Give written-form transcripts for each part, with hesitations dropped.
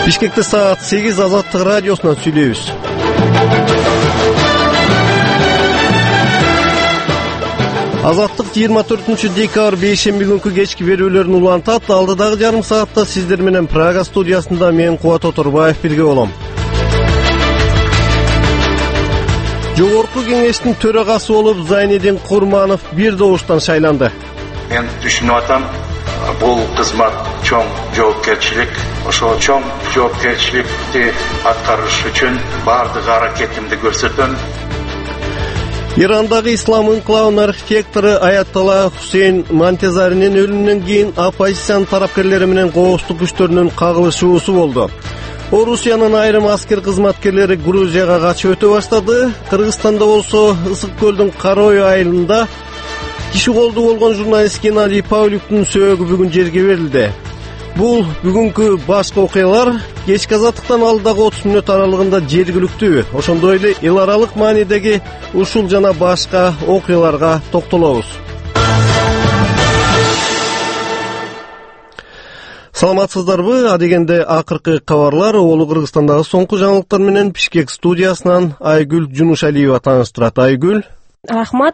Бишкекте саат 8 Азаттык радиосунан сүйлөйбүз. Азаттык 24 декабрь бейшемби күнкү кечки берүүлөрүн улантат. Алдыдагы жарым саатта сиздер менен Прага студиясында мен Кубат Оторбаев бирге болом. Жогорку кеңештин төрагасы болуп Зайнидин Курманов бир добуштан шайланды. Мен түшүнүп атам, бул кызмат чоң жоопкерчилик. Ошол чоң жоопкерчиликти аткарыш үчүн бардык аракетимди көрсөтөм. Ирандагы ислам инкылабынын архитектору Аятолла Хусейн Монтезаринин өлүмүнөн кийин оппозициянын тарапкерлери менен коопсуздук күчтөрүнүн кагылышуусу болду. Орусиянын айрым аскер кызматкерлери Грузияга качып өтө баштады. Кыргызстанда болсо Ысык көлдүн Карой айылында киши колду болгон журналист Геннадий Павлюктун сөөгү бүгүн жерге берилди. Бул бүгүнкү башкы окуялар. Кечки азаттыктан алдагы 30 мүнөт аралыгында жергиликтүү, ошондой эле эл аралык маанидеги ушул жана башка окуяларга токтолобуз. Саламатсыздарбы? Адегенде акыркы кабарлар Олу Кыргызстандагы соңку жаңылыктар менен Бишкек студиясынан Айгүл Жунушалиева тааныштырат. Айгүл. Рахмат.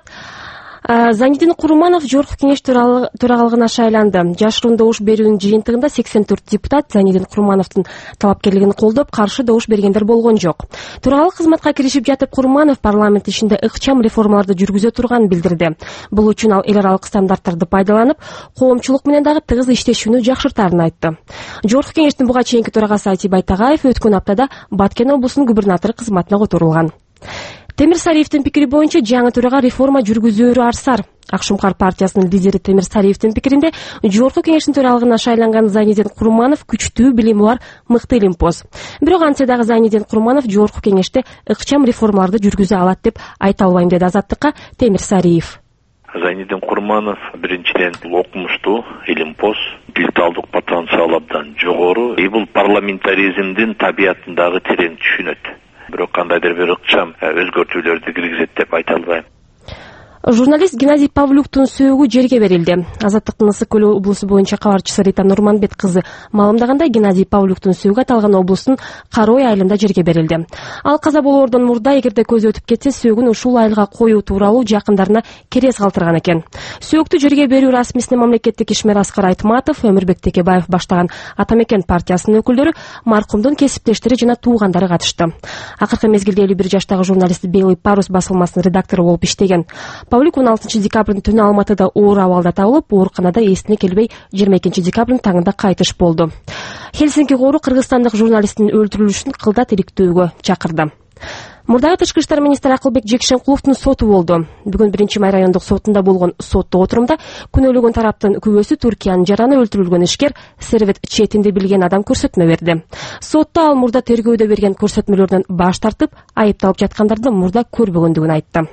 Зайнидин Курманов жогорку кеңеш төрагалыгына шайланды. Жашыруун добуш берүүнүн жыйынтыгында 84 депутат Зайнидин Курмановдун талапкерлигин колдоп, каршы добуш бергендер болгон жок. Төрагалык кызматка киришип жатып, Курманов парламент ишинде ыкчам реформаларды жүргүзө турганын билдирди. Бул үчүн ал эл аралык стандарттарды пайдаланып, коомчулук менен дагы тыгыз иштешүүнү жакшыртаарын айтты. Жогорку кеңештин буга чейинки төрагасы Айтиб Айтагаев өткөн аптада Баткен облусунун губернатору кызматына которулган. Темир Сариевдин пикири боюнча жаңы төрага реформа жүргүзөөрү арсар. Акшумкар партиясынын лидери Темир Сариевдин пикиринде жогорку кеңештин төралыгына шайланган Зайнидин Курманов күчтүү билими бар мыкты илимпоз. Бирок антсе дагы Зайнидин Курманов жогорку кеңеште ыкчам реформаларды жүргүзө алат деп айта албайм, деди Азаттыкка Темир Сариев. Зайнидин Курманов биринчиден окумуштуу, илимпоз, тил талдык потенциалы абдан жогору. Бул парламентаризмдин табиятын дагы терең түшүнөт. Бирок кандайдыр бир ыкчам өзгөртүүлөрдү киргизет деп айта албайм. Журналист Геннадий Павлюктун сөөгү жерге берилди. Азаттыктын Ысык көл облусу боюнча кабарчысы Рита Нурманбет кызы маалымдагандай, Геннадий Павлюктун сөөгү аталган облустун Карой айылында жерге берилди. Ал каза болоордон мурда эгерде көзү өтүп кетсе, сөөгүн ушул айылга коюу тууралуу жакындарына керес калтырган экен. Сөөгүтү жерге берүү расмисине мамлекеттик ишмер Аскар Айтматов, Өмүрбек Текебаев баштаган Атамекен партиясынын өкүлдөрү, маркумдун кесиптештери жана туугандары катышты. Акыркы мезгилде 51 жаштагы журналист Белый парус басылмасынын редактору болуп иштеген. Павлюк 16 декабрдын түнү Алматыда оор абалда табылып, ооруканада эсине келбей 22 декабрдын таңында кайтыш болду. Хельсинки коору кыргызстандык журналисттин өлтүрүлүшүн кылдат иликтөөгө чакырды. Мурдагы тышкы иштер министри Акылбек Жекшенкуловдун соту болду. Бүгүн 1-май райондук сотунда болгон соттук отурумда күнөөлөгөн тараптын күбөсү Туркиянын жараны өлтүрүлгөн ишкер Сервет четинде билген адам көрсөтмө берди. Сотто ал мурда тергөөдө берген көрсөтмөлөрдөн баш тартып, айыпталып жаткандарды мурда көрбөгөндүгүн айтты.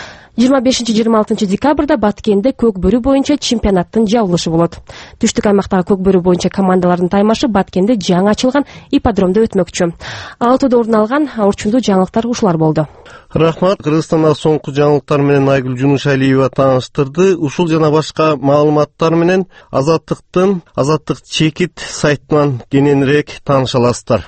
25-26 декабрда Баткенде көк бөрү боюнча чемпионаттын жабылышы болот. Түштүк аймактагы көк бөрү боюнча командалардын таймашы Баткенде жаңы ачылган ипподромдо өтмөкчү. Алтыда орун алган орчундуу жаңылыктар ушулар болду. Рахмат. Кыргызстандагы соңку жаңылыктар менен Айгүл Жунушалиева тааныштырды. Ушул жана башка маалыматтар менен Азаттыктын Азаттык Чекит сайтынан кененирээк тааныша аласыздар.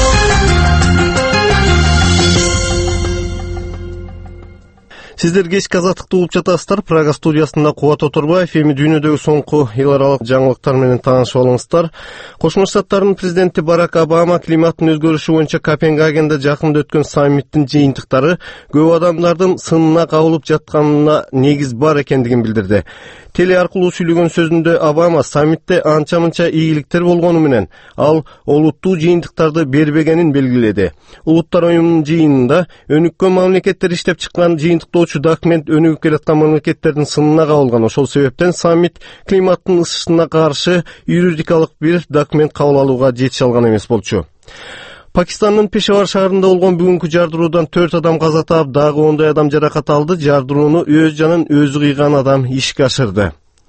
Сиздер кечки азаттыкты угуп жатасыздар. Прага студиясында Кубат Оторбаев. Эми дүйнөдөгү соңку эл аралык жаңылыктар менен таанышып алыңыздар. Кошмо Штаттардын президенти Барак Обама климаттын өзгөрүшү боюнча Копенгагенде жакында өткөн саммиттин жыйынтыктары көп адамдардын сынына кабылып жатканына негиз бар экендигин билдирди. Теле аркылуу сүйлөгөн сөзүндө Обама саммитте анча-мынча ийгиликтер болгону менен ал олуттуу жыйынтыктарды бербегенин белгиледи. Улуттар уюмунун жыйынында өнүккөн мамлекеттер иштеп чыккан жыйынтыктоочу документ өнүгүп келаткан мамлекеттердин сынына кабылган. Ошол себептен саммит климаттын ысышына каршы юридикалык бир документ кабыл алууга жетише алган эмес болчу. Пакистандын Пешавар шаарында болгон бүгүнкү жардыруудан 4 адам каза таап, дагы 10 адам жаракат алды. Жардырууну өз жанын өзү кыйган адам ишке ашырды.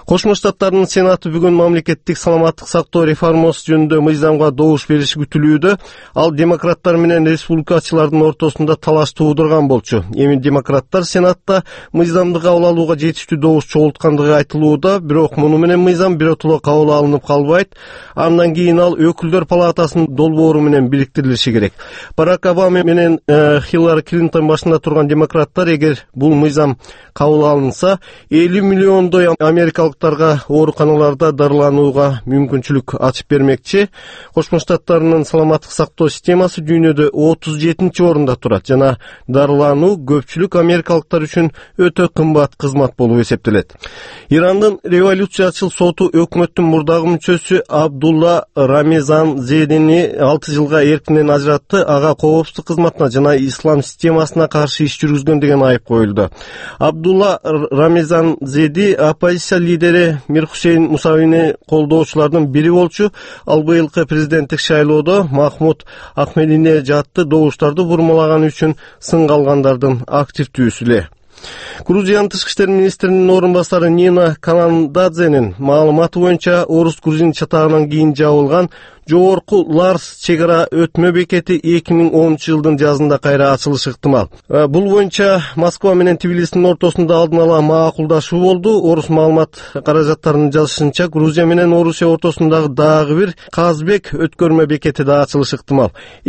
Кошмо Штаттардын Сенаты бүгүн мамлекеттик саламаттык сактоо реформасы жөнүндө мыйзамга добуш бериши күтүлүүдө. Ал демократтар менен республикачылардын ортосунда талаш туудурган болчу. Эми демократтар Сенатта мыйзамды кабыл алууга жетиштүү добуш чогулткандыгы айтылууда, бирок муну менен мыйзам биротоло кабыл алынып калбайт. Андан кийин ал өкүлдөр палатасынын долбоору менен бириктирилиши керек. Барак Обама менен Хиллари Клинтон башында турган демократтар эгер бул мыйзам кабыл алынса, 50 миллиондой америкалыктарга ооруканаларда дарыланууга мүмкүнчүлүк ачып бермекчи. Кошмо Штаттарынын саламаттык сактоо системасы дүйнөдө 37-орунда турат жана дарылануу көпчүлүк америкалыктар үчүн өтө кымбат кызмат болуп эсептелет. Ирандын революциячыл соту өкмөттүн мурдагы мүчөсү Абдулла Рамезанзедени 6 жылга эркинен ажыратты. Ага коопсуздук кызматына жана ислам системасына каршы иш жүргүзгөн деген айып коюлду. Абдулла Рамезанзеди оппозиция лидери Мир Хусейн Мусавини колдоочулардын бири болчу. Ал быйылкы президенттик шайлоодо Махмуд Ахмедине жатты добуштарды бурмалаган үчүн сынга алгандардын активдүүсү эле. Грузиянын тышкы иштер министринин орун басары Нина Канандадзенин маалыматы боюнча орус-грузин чатагынан кийин жабылган жогорку Ларс чек ара өтмө бекети 2010 жылдын жазында кайра ачылышы ыктымал. Бул боюнча Москва менен Тбилисинин ортосунда алдын ала макулдашуу болду. Орус маалымат каражаттарынын жазышынча, Грузия менен Орусия ортосундагы дагы бир Казбек өткөрмө бекети да ачылышы ыктымал.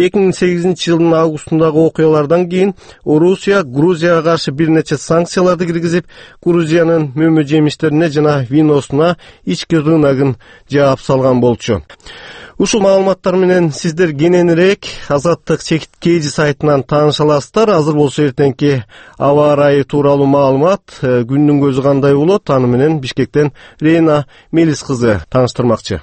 2008 жылдын августундагы окуялардан кийин Орусия Грузияга каршы бир нече санкцияларды киргизип, Грузиянын мөмө жемиштерине жана виносуна ички рыногун жаап салган болчу. Ушул маалыматтар менен сиздер кененирээк Азаттык чекиткейжи сайтынан тааныша аласыздар. Азыр болсо эртеңки аба ырайы тууралуу маалымат, күндүн көзү кандай болот, аны менен Бишкектен Рейна Мелис кызы тааныштырмакчы.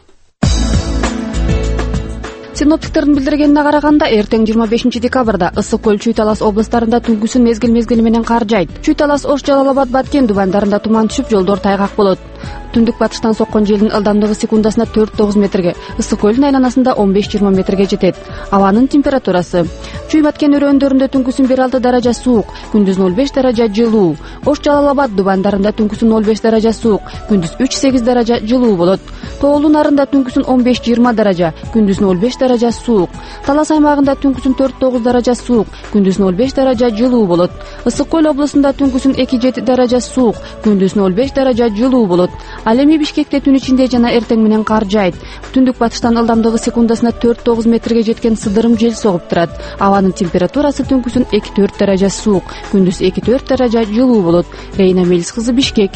Синоптиктердин билдиргенине караганда, эртең 25 декабрда Ысык көл, Чүй Талас областарында түнкүсүн мезгил менен кар жайт. Чүй Талас, Ош, Жалал-Абад, Баткен дубандарында туман түшүп, жолдор тайгак болот. Түндүк батыштан соккон желдин ылдамдыгы секундасына 4-9 метрге, Ысык көлдүн айланасында 15-20 метрге жетет. Абанын температурасы: Чүй Баткен өрөөндөрүндө түнкүсүн 1-6 даража суук, күндүз 0-5 даража жылуу. Ош, Жалал-Абад дубандарында түнкүсүн 0-5 даража суук, күндүз 3-8 даража жылуу болот. Тоолуу нарында түнкүсүн 15-20 даража, күндүз 0-5 даража суук. Талас аймагында түнкүсүн 4-9 даража суук, күндүз 0-5 даража жылуу болот. Ысык көл облусунда түнкүсүн 2-7 даража суук, күндүз 0-5 даража жылуу болот. Ал эми Бишкекте түн ичинде жана эртең менен кар жайт. Түндүк батыштан ылдамдыгы секундасына 4-9 метрге жеткен сыдырым жел согуп турат. Абанын температурасы түнкүсүн 2-4 даража суук, күндүз 2-4 даража жылуу болот. Рейна Мелис кызы, Бишкек.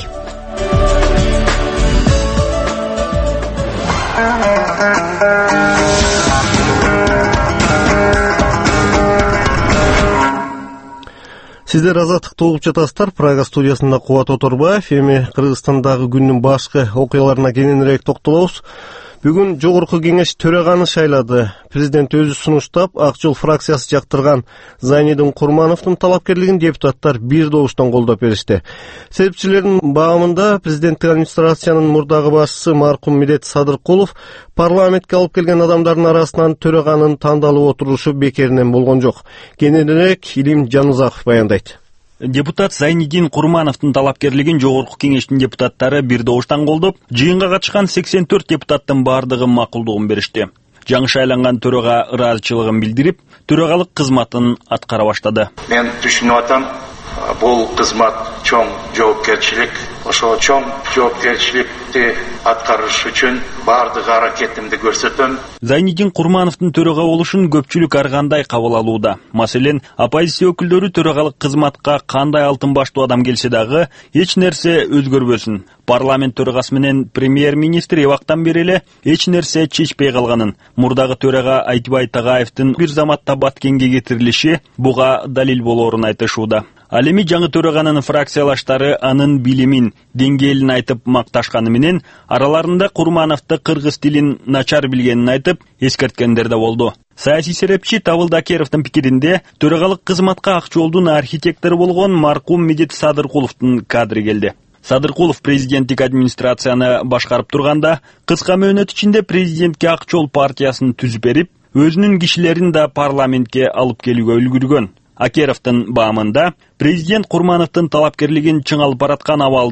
Сиздер Азаттыкты угуп жатасыздар. Прага студиясында Кубат Оторбаев. Эми Кыргызстандагы күндүн башкы окуяларына кененирээк токтолобуз. Бүгүн жогорку кеңеш төраганы шайлады. Президент өзү сунуштап, Ак жол фракциясы жактырган Зайнидин Курмановдун талапкерлигин депутаттар бир добуштан колдоп беришти. Себепчилердин баамында президенттик администрациянын мурдагы башчысы маркум Медет Садыркулов парламентке алып келген адамдардын арасынан төраганын тандалып отурушу бекеринен болгон жок. Кененирээк Илим Жанузаков баяндайт. Депутат Зайнидин Курмановдун талапкерлигин жогорку кеңештин депутаттары бир добуштан колдоп, жыйынга катышкан 84 депутаттын бардыгы макулдугун беришти. Жаңы шайланган төрага ыраазычылыгын билдирип, төрагалык кызматын аткара баштады. Мен түшүнүп атам, бул кызмат чоң жоопкерчилик. Ошо чоң жоопкерчиликти аткарыш үчүн бардык аракетимди көрсөтөм. Зайнидин Курмановдун төрага болушун көпчүлүк ар кандай кабыл алууда. Маселен, оппозиция өкүлдөрү төрагалык кызматка кандай алтын баштуу адам келсе дагы эч нерсе өзгөрбөсүн. Парламент төрагасы менен премьер-министр эбактан бери эле эч нерсе чечпей калганын, мурдагы төрага Айтбай Тагаевдин бир заматта Баткенге кетирилиши буга далил болоорун айтышууда. Ал эми жаңы төраганын фракциялаштары анын билимин, деңгээлин айтып макташканы менен араларында Курмановду кыргыз тилин начар билгенин айтып эскерткендер да болду. Саясий серепчи Табыл Дакеровдун пикиринде төрагалык кызматка Ак жолдун архитектору болгон маркум Медет Садыркуловдун кадры келди. Садыркулов президенттик администрацияны башкарып турганда, кыска мөөнөт ичинде президентке Ак жол партиясын түзүп берип, өзүнүн кишилерин да парламентке алып келүүгө үлгүргөн. Акеровдун баамында президент Курмановдун талапкерлигин чыңалып бараткан абалды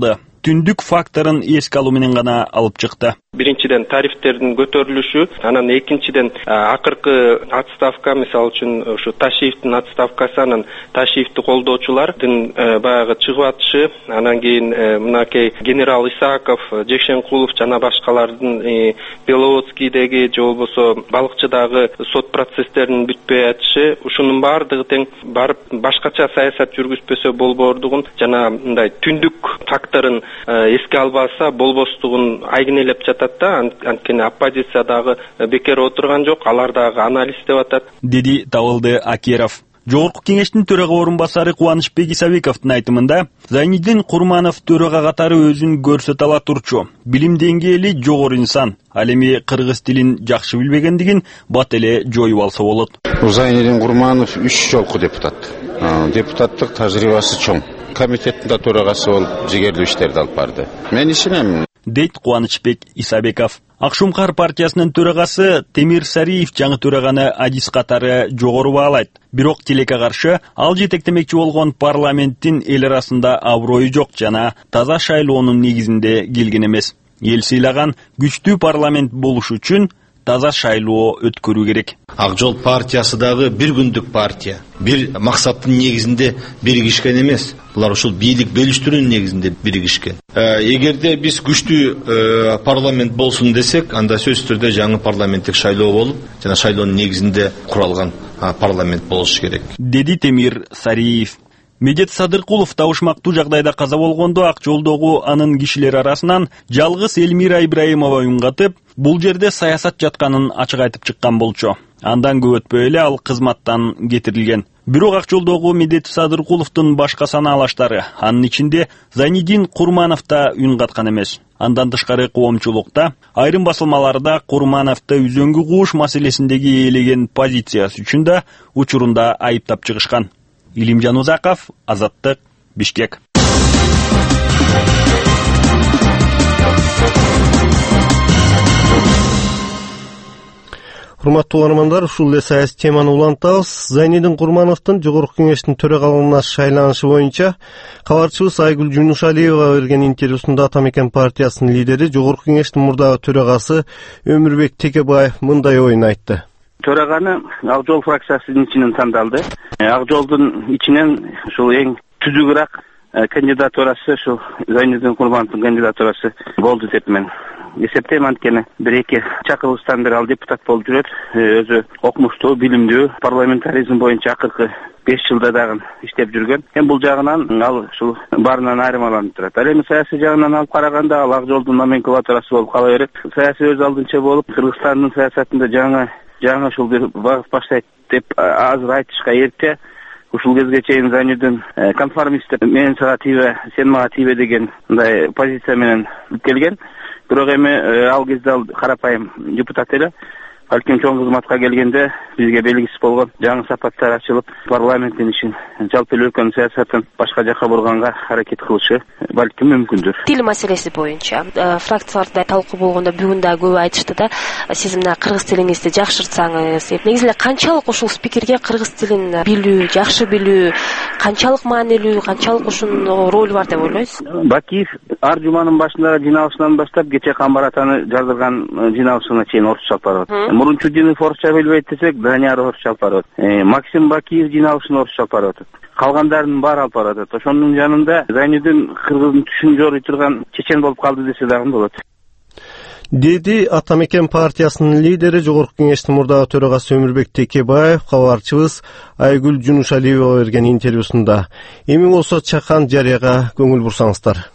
түндүк факторун эске алуу менен гана алып чыкты. Биринчиден тарифтердин көтөрүлүшү, анан экинчиден акыркы отставка, мисалы үчүн ушу Ташиевдин отставкасы, анан Ташиевди колдоочулардын баягы чыгып атышы, анан кийин мынакей генерал Исаков, Жекшенкулов жана башкалардын Беловодскийдеги же болбосо Балыкчыдагы сот процесстеринин бүтпөй атышы, ушунун баардыгы тең барып башкача саясат жүргүзбөсө болбоордугун жана мындай түндүк факторун эске албаса болбостугун айгинелеп жатат. Анткени оппозициядагы бекер отурган жок, алар дагы анализ деп атат, деди Табылды Акеров. Жогорку кеңештин төрага орун басары Кубанычбек Исабековдун айтымында, Зайниддин Курманов төрага катары өзүн көрсөтө ала турчу, билим деңгээли жогору инсан, ал эми кыргыз тилин жакшы билбегендигин бат эле жоюп алса болот. Зайниддин Курманов 3 жолку депутат. Депутаттык тажрыйбасы чоң. Комитеттин да төрагасы болуп жигерлүү иштерди алып барды. Мен ишенем, дейт Кубанычбек Исабеков. Акшумкар партиясынын төрагасы Темир Сариев жаңы төраганы адис катары жогору баалайт. Бирок тилекке каршы ал жетектемекчи болгон парламенттин эл арасында аброю жок жана таза шайлоонун негизинде келген эмес. Эл сыйлаган күчтүү парламент болуш үчүн таза шайлоо өткөрүү керек. Ак жол партиясы дагы бир күндүк партия, бир максаттын негизинде биригишкен эмес. Булар ушул бийлик бөлүштүрүүнүн негизинде биригишкен. Эгерде биз күчтүү парламент болсун десек, анда сөзсүз түрдө жаңы парламенттик шайлоо болуп, жана шайлоонун негизинде куралган парламент болуш керек, деди Темир Сариев. Медет Садыркулов табышмактуу жагдайда каза болгондо Ак жолдогу анын кишилери арасынан жалгыз Элмира Ибраимова үн катып, бул жерде саясат жатканын ачык айтып чыккан болчу. Андан көп өтпөй эле ал кызматтан кетирилген. Бирок Ак жолдогу Медет Садыркуловдун башка санаалаштары, анын ичинде Зайниддин Курманов да үн каткан эмес. Андан тышкары коомчулукта айрым басылмаларда Курмановду үзөңгү кууш маселесиндеги ээлеген позициясы үчүн да учурунда айыптап чыгышкан. Илимжан Узаков, Азаттык, Бишкек. Урматтуу угармандар, ушул эле саясий теманы улантабыз. Зайниддин Курмановдун жогорку кеңештин төрагалыгына шайланышы боюнча кабарчыбыз Айгүл Жунушалиевага берген интервьюсунда Атамекен партиясынын лидери, жогорку кеңештин мурдагы төрагасы Өмүрбек Текебаев мындай оюн айтты. Төраганы Ак жол фракциясынын ичинен тандалды. Ак жолдун ичинен ушул эң түзүгүрөөк кандидатурасы ушул Зайниддин Курмановдун кандидатурасы болду деп мен эсептейм. Анткени бир-эки чакырылыштан бери ал депутат болуп жүрөт. Өзү окумуштуу, билимдүү, парламентаризм боюнча акыркы 5 жылда дагы иштеп жүргөн. Бул жагынан ал ушул баарынан айырмаланып турат. Ал эми саясий жагынан алып караганда ал Ак жолдун номенклатурасы болуп кала берет. Саясий өз алдынча болуп, Кыргызстандын саясатында жаңы ушул бир багыт баштайт деп азыр айтышка эрте. Ушул кезге чейин Зайниддин конформист, мен сага тийбе, сен мага тийбе деген мындай позиция менен келген. Бирок эми ал кезде ал карапайым депутат эле. Балким чоң кызматка келгенде бизге белгисиз болгон жаңы сапаттар ачылып, парламенттин ишин, жалпы өлкөнүн саясатын башка жакка бурганга аракет кылышы балким мүмкүндүр. Тил маселеси боюнча фракцияларда талкуу болгондо бүгүн да көп айтышты да, сиз мына кыргыз тилиңизди жакшыртсаңыз, негизи эле канчалык ушул спикерге кыргыз тилин билүү, жакшы билүү канчалык маанилүү, канчалык ушунун ролу бар деп ойлойсуз? Бакиев ар жуманын башындагы жиналышынан баштап кече Камбаратаны жаздырган жиналышына чейин орусча алып барат. Мурунчудинов орусча билбейт десек, Данияр орусча алып барат. Максим Бакиев жиналышын орусча алып барат. Калгандарынын баары алып барат. Ошонун жанында Зайниддин кыргыздын түшүн жорый турган чечен болуп калды десе дагы болот. Деди Атамекен партиясынын лидери, жогорку кеңештин мурдагы төрагасы Өмүрбек Текебаев кабарчыбыз Айгүл Жунушалиевага берген интервьюсунда. Эми болсо чакан жарыяга көңүл бурсаңыздар.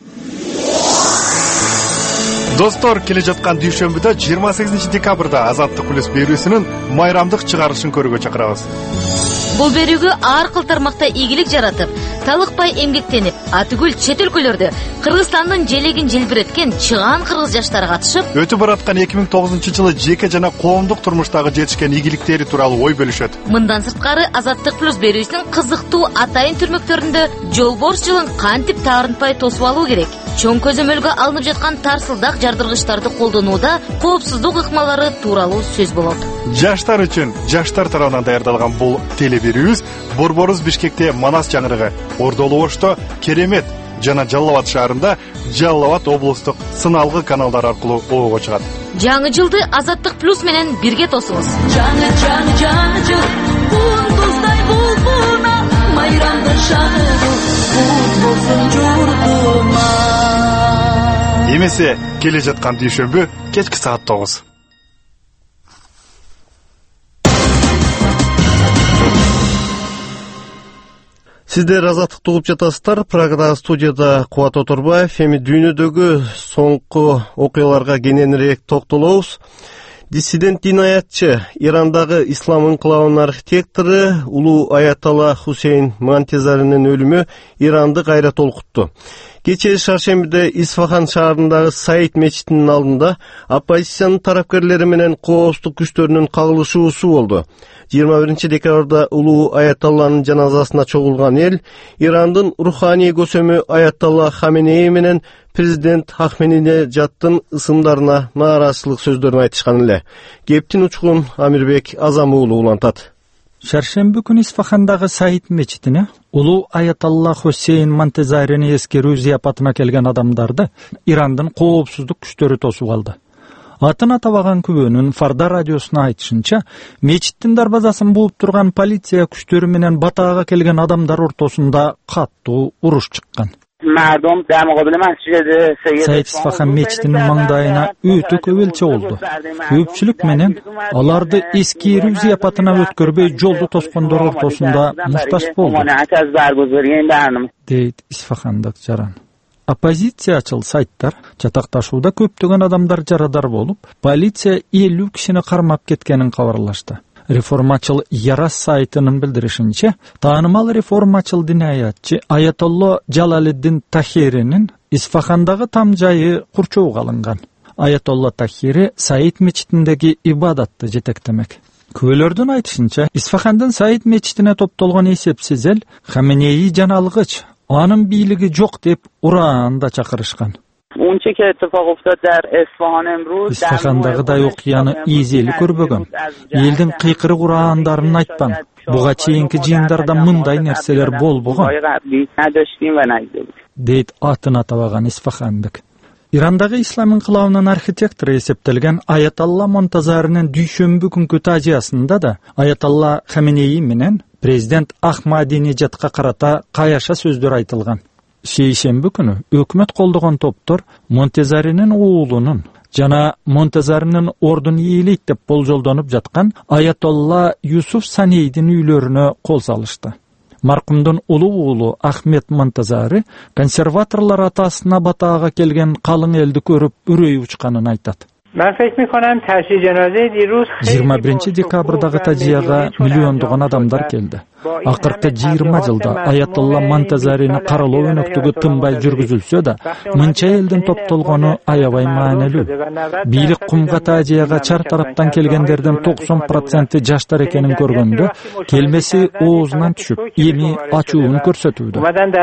Достор, келе жаткан дүйшөмбүдө 28 декабрда Азаттык плюс берүүсүнүн майрамдык чыгарылышын көрүүгө чакырабыз. Бул берүүгө ар кыл тармакта ийгилик жаратып, талыкпай эмгектенип, атүгүл чет өлкөлөрдө Кыргызстандын желегин желбиреткен чыгаан кыргыз жаштары катышып, өтүп бараткан 2009-жылы жеке жана коомдук турмуштагы жетишкен ийгиликтери тууралуу ой бөлүшөт. Мындан сырткары Азаттык плюс берүүсүнүн кызыктуу атайын түрмөктөрүндө жолборс жылын кантип таарынтпай тосуп алуу керек, чоң көзөмөлгө алынып жаткан тарсылдак жардыргычтарды колдонууда коопсуздук ыкмалары тууралуу сөз болот. Жаштар үчүн жаштар тарабынан даярдалган бул телеберүүбүз Борборубуз Бишкекте Манас жаңырыгы, Ордолу Ошто Керемет, жана Жалал Абад шаарында Жалал Абад облустук сыналгы каналдар аркылуу обого чыгат. Жаңы жылды Азаттык плюс менен бирге тосуңуз. Жаңы жыл кундуздай булбуна майрамдын шаны кут болсун журтума. Эмесе келе жаткан дүйшөмбү кечки саат 9. Сиздер Азаттыкты угуп жатасыздар. Прагадагы студияда Кубат Оторбаев. Эми дүйнөдөгү соңку окуяларга кененирээк токтолобуз. Диссидент динаятчы, Ирандагы ислам инкылабынын архитектору улуу Аятолла Хусейн Монтезаринин өлүмү Иранды кайра толкутту. Кечээ шаршембиде Исфахан шаарындагы Саид мечитинин алдында оппозициянын тарапкерлери менен коопсуздук күчтөрүнүн кагылышуусу болду. 21 декабрда улуу Аятолланын жаназасына чогулган эл Ирандын руханий көсөмү Аятолла Хаменеи менен президент Ахмединежадтын ысымдарына нааразычылык сөздөрүн айтышкан эле. Кептин учкун Амирбек Азам уулу улантат. Шаршемби күнү Исфахандагы Саид мечитине улуу Аятолла Хусейн Монтезарини эскерүү зыяпатына келген адамдарды Ирандын коопсуздук күчтөрү тосуп алды. Атын атабаган күбөнүн Фарда радиосуна айтышынча, мечиттин дарбазасын бууп турган полиция күчтөрү менен батаага келген адамдар ортосунда каттуу уруш чыккан. Саид Исфахан мечитинин маңдайына өтө көп элче болду. Көпчүлүк менен аларды эскерүү зыяпатына өткөрбөй жолду тоскондор ортосунда мушташ болду, дейт Исфахандык жаран. Оппозициячыл сайттар жатакташууда көптөгөн адамдар жарадар болуп, полиция 50 кишини кармап кеткенин кабарлашты. Реформачыл Ярас сайтынын билдиришинче, таанымал реформачыл динаятчы Аятолла Жалалиддин Тахиринин Исфахандагы там жайы курчоого алынган. Аятолла Тахири Саид мечитиндеги ибадатты жетектемек. Күбөлөрдүн айтышынча, Исфахандын Саид мечитине топтолгон эсепсиз эл Хаменеи жаналгыч, анын бийлиги жок деп ураанда чакырышкан. Исфахандагыдай окуяны изели көрбөгөн. Элдин кыйкырык ураандарын айтпаң. Буга чейинки жыйындарда мындай нерселер болбогон, дейт атын атабаган Исфахандык. Ирандагы ислам инкылабынын архитектору эсептелген Аятолла Монтезаринин дүйшөмбү күнкү тажиясында да Аятолла Хаменеи менен президент Ахмадинежадка карата каяша сөздөр айтылган. Шейшемби күнү өкмөт колдогон топтор Монтезаринин уулунун жана Монтезаринин ордун ээлейт деп болжолдонуп жаткан Аятолла Юсуф Санейдин үйлөрүнө кол салышты. Маркумдун улуу уулу Ахмед Монтезари консерваторлор атасына батаага келген калың элди көрүп үрөй учканын айтат. 21 декабрдагы тажияга миллиондогон адамдар келди. Акыркы 20 жылда Аятолла Монтезарини каралоо өнөктүгү тынбай жүргүзүлсө да, мынча элдин топтолгону аябай маанилүү. Бийлик кумга тажияга чар тараптан келгендердин 90% жаштар экенин көргөндө, келмеси оозунан түшүп, эми ачуун көрсөтүүдө,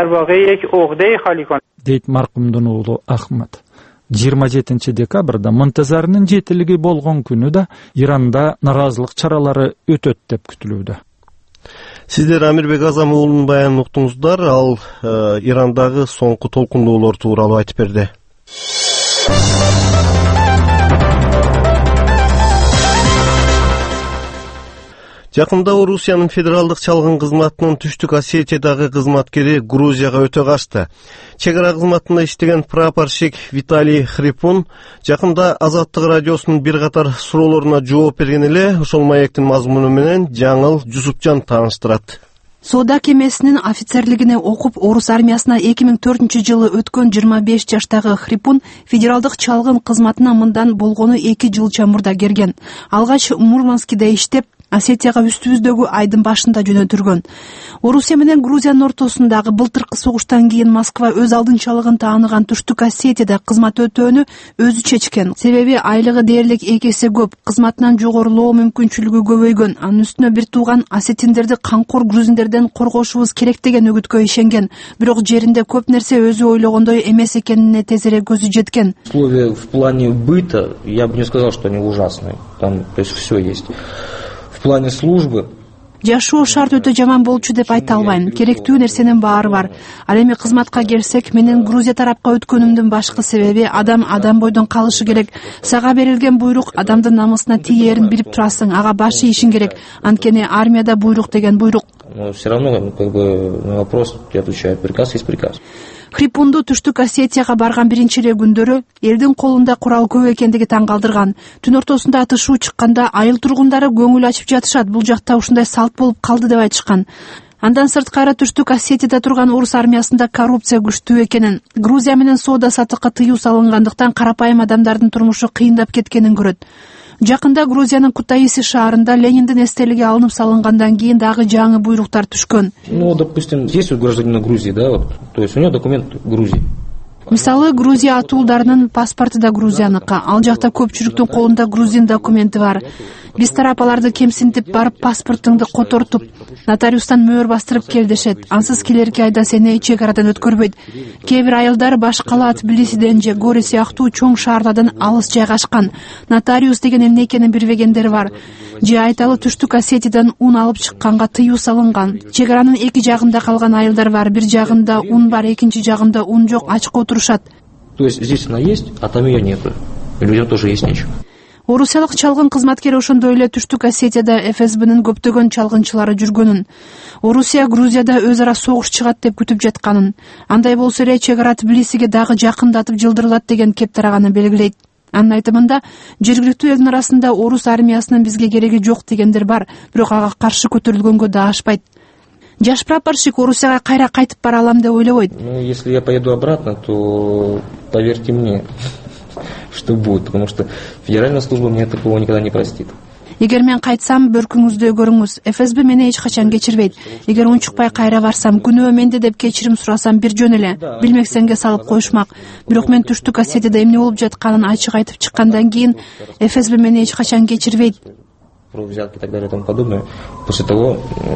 дейт маркумдун уулу Ахмад. 27 декабрда Монтезаринин жетилиги болгон күнү да Иранда наразылык чаралары өтөт деп күтүлүүдө. Сиздер Амирбек Азам уулунун баянын уктуңуздар. Ал Ирандагы соңку толкундуулор тууралуу айтып берди. Жакында Орусиянын федералдык чалгын кызматынын Түштүк Осетиядагы кызматкери Грузияга өтө качты. Чек ара кызматында иштеген прапорщик Виталий Хрипун жакында Азаттык радиосунун бир катар суроолоруна жооп берген эле. Ошол маектин мазмуну менен Жаңыл Жусупжан тааныштырат. Соода кемесинин офицерлигине окуп, орус армиясына 2004-жылы өткөн 25 жаштагы Хрипун федералдык чалгын кызматына мындан болгону 2 жыл чамурда келген. Алгач Мурманскиде иштеп, Осетияга үстүбүздөгү айдын башында жөнөтүлгөн. Орусия менен Грузиянын ортосундагы былтыркы согуштан кийин Москва өз алдынчалыгын тааныган Түштүк Осетияда кызмат өтөөнү өзү чечкен. Себеби айлыгы дээрлик 2 эсе көп, кызматынан жогорулоо мүмкүнчүлүгү көбөйгөн. Анын үстүнө бир тууган осетиндерди камкор грузиндерден коргошубуз керек деген үгүткө ишенген. Бирок жеринде көп нерсе өзү ойлогондой эмес экенине тезирээк көзү жеткен. Условия в плане быта, я бы не сказал, что они ужасные. Там, то есть, все есть. В плане службы Жашоо шарт өтө жаман болчу деп айта албайм. Керектүү нерсенин баары бар. Ал эми кызматка келсек, менин Грузия тарапка өткөнүмдүн башкы себеби адам бойдон калышы керек. Сага берилген буйрук адамдын намысына тиерин билип турасың, ага баш ийишиң керек. Анткени армияда буйрук деген буйрук. Но все равно, на вопрос я отвечаю, приказ есть приказ. Хрипунду Түштүк Осетияга барган биринчи эле күндөрү элдин колунда курал көп экендиги таң калтырган. Түн ортосунда атышуу чыкканда айыл тургундары көңүл ачып жатышат. Бул жакта ушундай салт болуп калды деп айтышкан. Андан сырткары Түштүк Осетияда турган орус армиясында коррупция күчтүү экенин, Грузия менен соода саттыкка тыюу салынгандыктан карапайым адамдардын турмушу кыйындап кеткенин көрөт. Жакында Грузиянын Кутаиси шаарында Лениндин эстелиги алынып салынгандан кийин дагы жаңы буйруктар түшкөн. Ну, допустим, есть у гражданина Грузии, да, вот, то есть у него документ Грузии. Мисалы, Грузия атуулдарынын паспорту да Грузияныкы. Ал жакта көпчүлүктүн колунда грузин документи бар. Биз тарап аларды кемсинтип барып паспортуңду котортуп, нотариустан мөөр бастырып кел дешет. Ансыз келерки айда сени чек арадан өткөрбөйт. Кээ бир айылдар баш кала Тбилисиден же Гори сыяктуу чоң шаарлардан алыс жайгашкан. Нотариус деген эмне экенин билбегендер бар. Же айталы Түштүк Осетиядан ун алып чыкканга тыюу салынган. Чек аранын эки жагында калган айылдар бар. Бир жагында ун бар, экинчи жагында ун жок, ачка отурушат. То есть здесь она есть, а там ее нету. Людям тоже есть нечего. Орусиялык чалгын кызматкер ошондой эле Түштүк Осетияда ФСБнын көптөгөн чалгынчылары жүргөнүн, Орусия Грузияда өз ара согуш чыгат деп күтүп жатканын, андай болсо эле чек ара Тбилисиге дагы жакындатып жылдырылат деген кеп тараганын белгилейт. Анын айтымында, жергиликтүү элдин арасында орус армиясынын бизге кереги жок дегендер бар, бирок ага каршы көтөрүлгөнгө даашпайт. Жаш прапорщик Орусияга кайра кайтып бара алам деп ойлобойт. Ну, если я поеду обратно, то поверьте мне, что будет, потому что федеральная служба мне такого никогда не простит. Эгер мен кайтсам, бөркүңүздү көрүңүз. ФСБ мени эч качан кечирбейт. Эгер унчукпай кайра барсам, күнөө менде деп кечирим сурасам бир жөн эле, билмексенге салып коюшмак. Бирок мен Түштүк Осетияда эмне болуп жатканын ачык айтып чыккандан кийин ФСБ мени эч качан кечирбейт. Про взятки и так далее и тому подобное. После того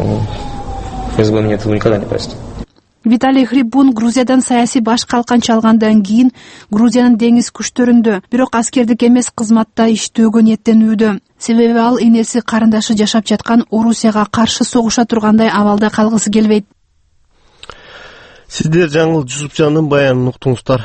ФСБ мне этого никогда не простит. Виталий Хрипун Грузиядан саясий баш калканча алгандан кийин Грузиянын деңиз күчтөрүндө, бирок аскердик эмес кызматта иштөөгө ниеттенүүдө. Себеби ал энеси карындашы жашап жаткан Орусияга каршы согуша тургандай абалда калгысы келбейт. Сиздер Жаңыл Жусупжандын баянын уктуңуздар.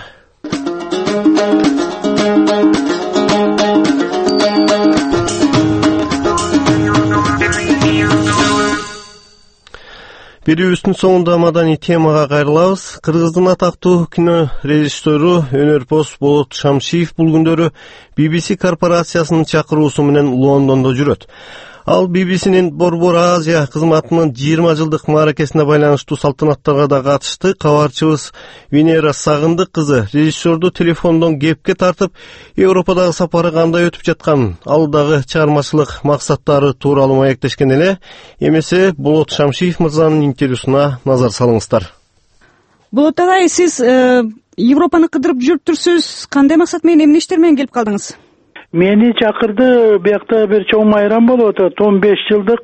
Берүүбүздүн соңунда маданий темага кайрылабыз. Кыргыздын атактуу кино режиссеру Өнөрпоз Болот Шамшиев бул күндөрү BBC корпорациясынын чакыруусу менен Лондондо жүрөт. Ал BBC'нин Борбор Азия кызматынын 20 жылдык мааракесине байланыштуу салтанаттарга да катышты. Кабарчыбыз Венера Сагындык кызы режиссерду телефондон кепке тартып, Европадагы сапары кандай өтүп жатканын, алдагы чыгармачылык максаттары тууралуу маектешкен эле. Эмесе Болот Шамшиев мырзанын интервьюсуна назар салыңыздар. Болот агай, сиз Европаны кыдырып жүрүптүрсүз. Кандай максат менен, эмне иштер менен келип калдыңыз? Мени чакырды, биякта бир чоң майрам болуп атат. 15 жылдык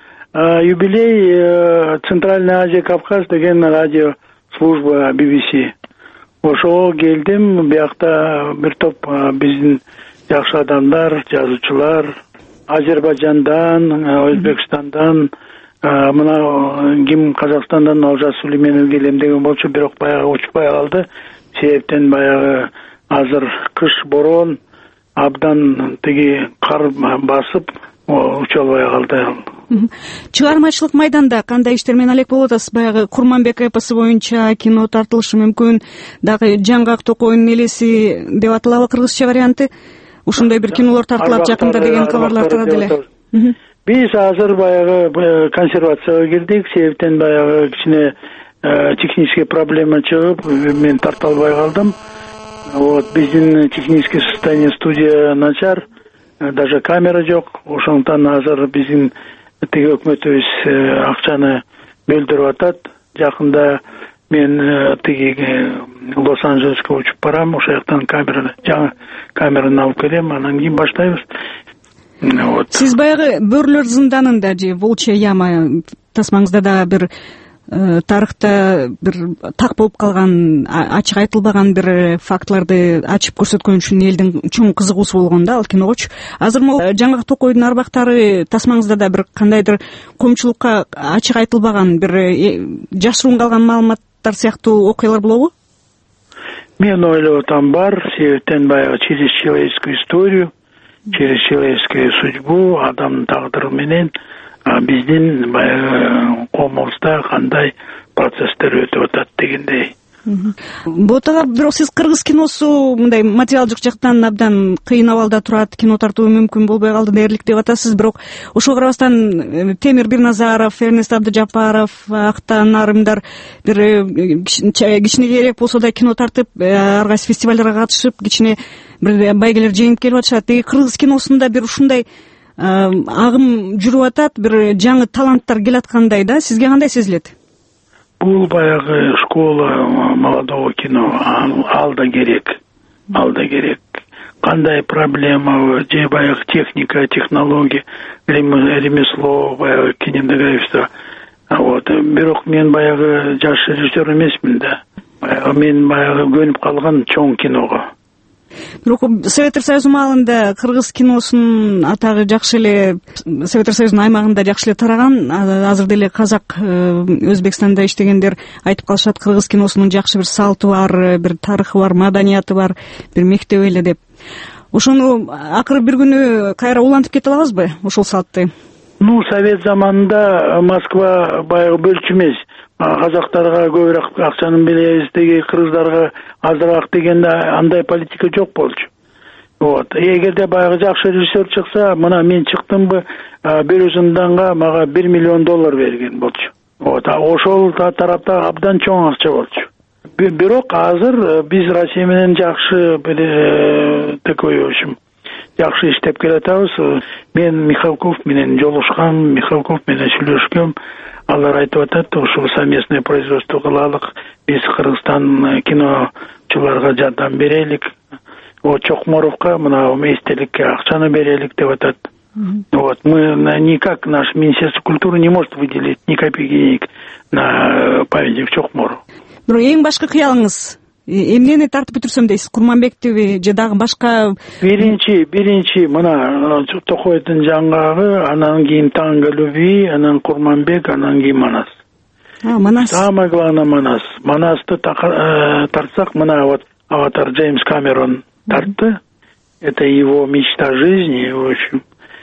юбилей Центральная Азия Кавказ деген радио служба BBC. Ошого келдим, биякта бир топ биздин жакшы адамдар, жазуучулар, Азербайжандан, Өзбекстандан, мына ким Казакстандан Олжас Сүлейменов келем деген болчу, бирок баягы учпай калды. Себептен баягы азыр кыш борон абдан тиги кар басып уча албай калды. Чыгармачылык майданда кандай иштер менен алек болуп атасыз? Баягы Курманбек эпосу боюнча кино тартылышы мүмкүн, дагы Жаңгак Токойдун элеси деп аталабы кыргызча варианты. Ушундай бир кинолор тартылат жакында деген кабарлар тарады эле. Биз азыр баягы консервацияга кирдик, себептен баягы кичине технический проблема чыгып, мен тарта албай калдым. Вот, биздин техническое состояние студия начар, даже камера жок. Ошондуктан азыр биздин тиги өкмөтүбүз акчаны бөлдүрүп атат. Жакында мен тиги Лос-Анджелеске учуп барам, ошол жактан жаңы камераны алып келем, анан кийин баштайбыз. Вот. Сиз баягы Бөрлөр зынданында же Волчья яма тасмаңызда да бир тарыхта бир так болуп калган, ачык айтылбаган бир фактыларды ачып көрсөткөн үчүн элдин чоң кызыгуусу болгон да ал киногочу. Азыр могу жаңгак Токойдун арбактары тасмаңызда да бир кандайдыр коомчулукка ачык айтылбаган бир жашыруун калган маалыматтар сыяктуу окуялар болобу? Мен ойлоп атам бар, себептен баягы через человеческую историю, через человеческую судьбу, адамдын тагдыры менен биздин баягы коомубузда кандай процесстер өтүп атат дегендей. Ботага бирок сиз кыргыз киносу мындай материалдык жактан абдан кыйын абалда турат, кино тартуу мүмкүн болбой калды дээрлик деп атасыз. Бирок ошого карабастан Темир Бирназаров, Эрнест Абдыжапаров, Актан Нарымдар бир кичинекейирээк болсо да кино тартып, ар кайсы фестивалдарга катышып, кичине бир байгелер жеңип келип атышат. Кыргыз киносунда бир ушундай агым жүрүп атат, бир жаңы таланттар келаткандай да. Сизге кандай сезилет? Бул баягы школа молодого кино, ал да керек. Кандай проблема, же баягы техника, технология, ремесло, баягы кинематографиста. Бирок мен баягы жаш режиссер эмесмин да. Мен баягы көнүп калган чоң киного. Бирок Советтер Союзу маалында кыргыз киносунун атагы жакшы эле Советтер Союзунун аймагында жакшы эле тараган. Азыр деле казак Өзбекстанда иштегендер айтып калышат, кыргыз киносунун жакшы бир салты бар, бир тарыхы бар, маданияты бар, бир мектеби эле деп. Ошону акыры бир күнү кайра улантып кете алабызбы, ошол салтты? Совет заманында Москва баягы бөлчү эмес. Казактарга көбүрөөк акчаны беребиз, кыргыздарга азыраак дегенде андай политика жок болчу. Эгерде баягы жакшы режиссер чыкса, мына мен чыктымбы, Березинданга мага $1 миллион берген болчу. Ошол тарапта абдан чоң акча болчу. Бирок азыр биз Россия менен жакшы такой, в общем, жакшы иштеп келатабыз. Мен Михалков менен жолугушкам, Михалков менен сүйлөшкөм. Алар айтып атат, ушул совместное производство кылалык, биз Кыргызстан киночуларга жардам берелик. Чокморовко мына эстеликке акчаны берелик деп атат. Мы никак, наш Министерство культуры не может выделить ни копейки на памятник Чокморову. Бирок эң башкы кыялыңыз эмнени тартып бүтүрсөм дейсиз? Курманбектиби же дагы башка? Биринчи мына Токойдун жаңгагы, анан кийин Танго любви, анан Курманбек, анан кийин Манас. Манас. Самое главное Манас. Манасты тартсак, мына аватар Джеймс Камерон тартты. Это его мечта жизни, в общем.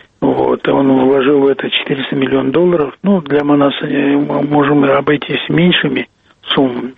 Он вложил в это $400 миллионов. Для Манаса мы можем обойтись меньшими суммами.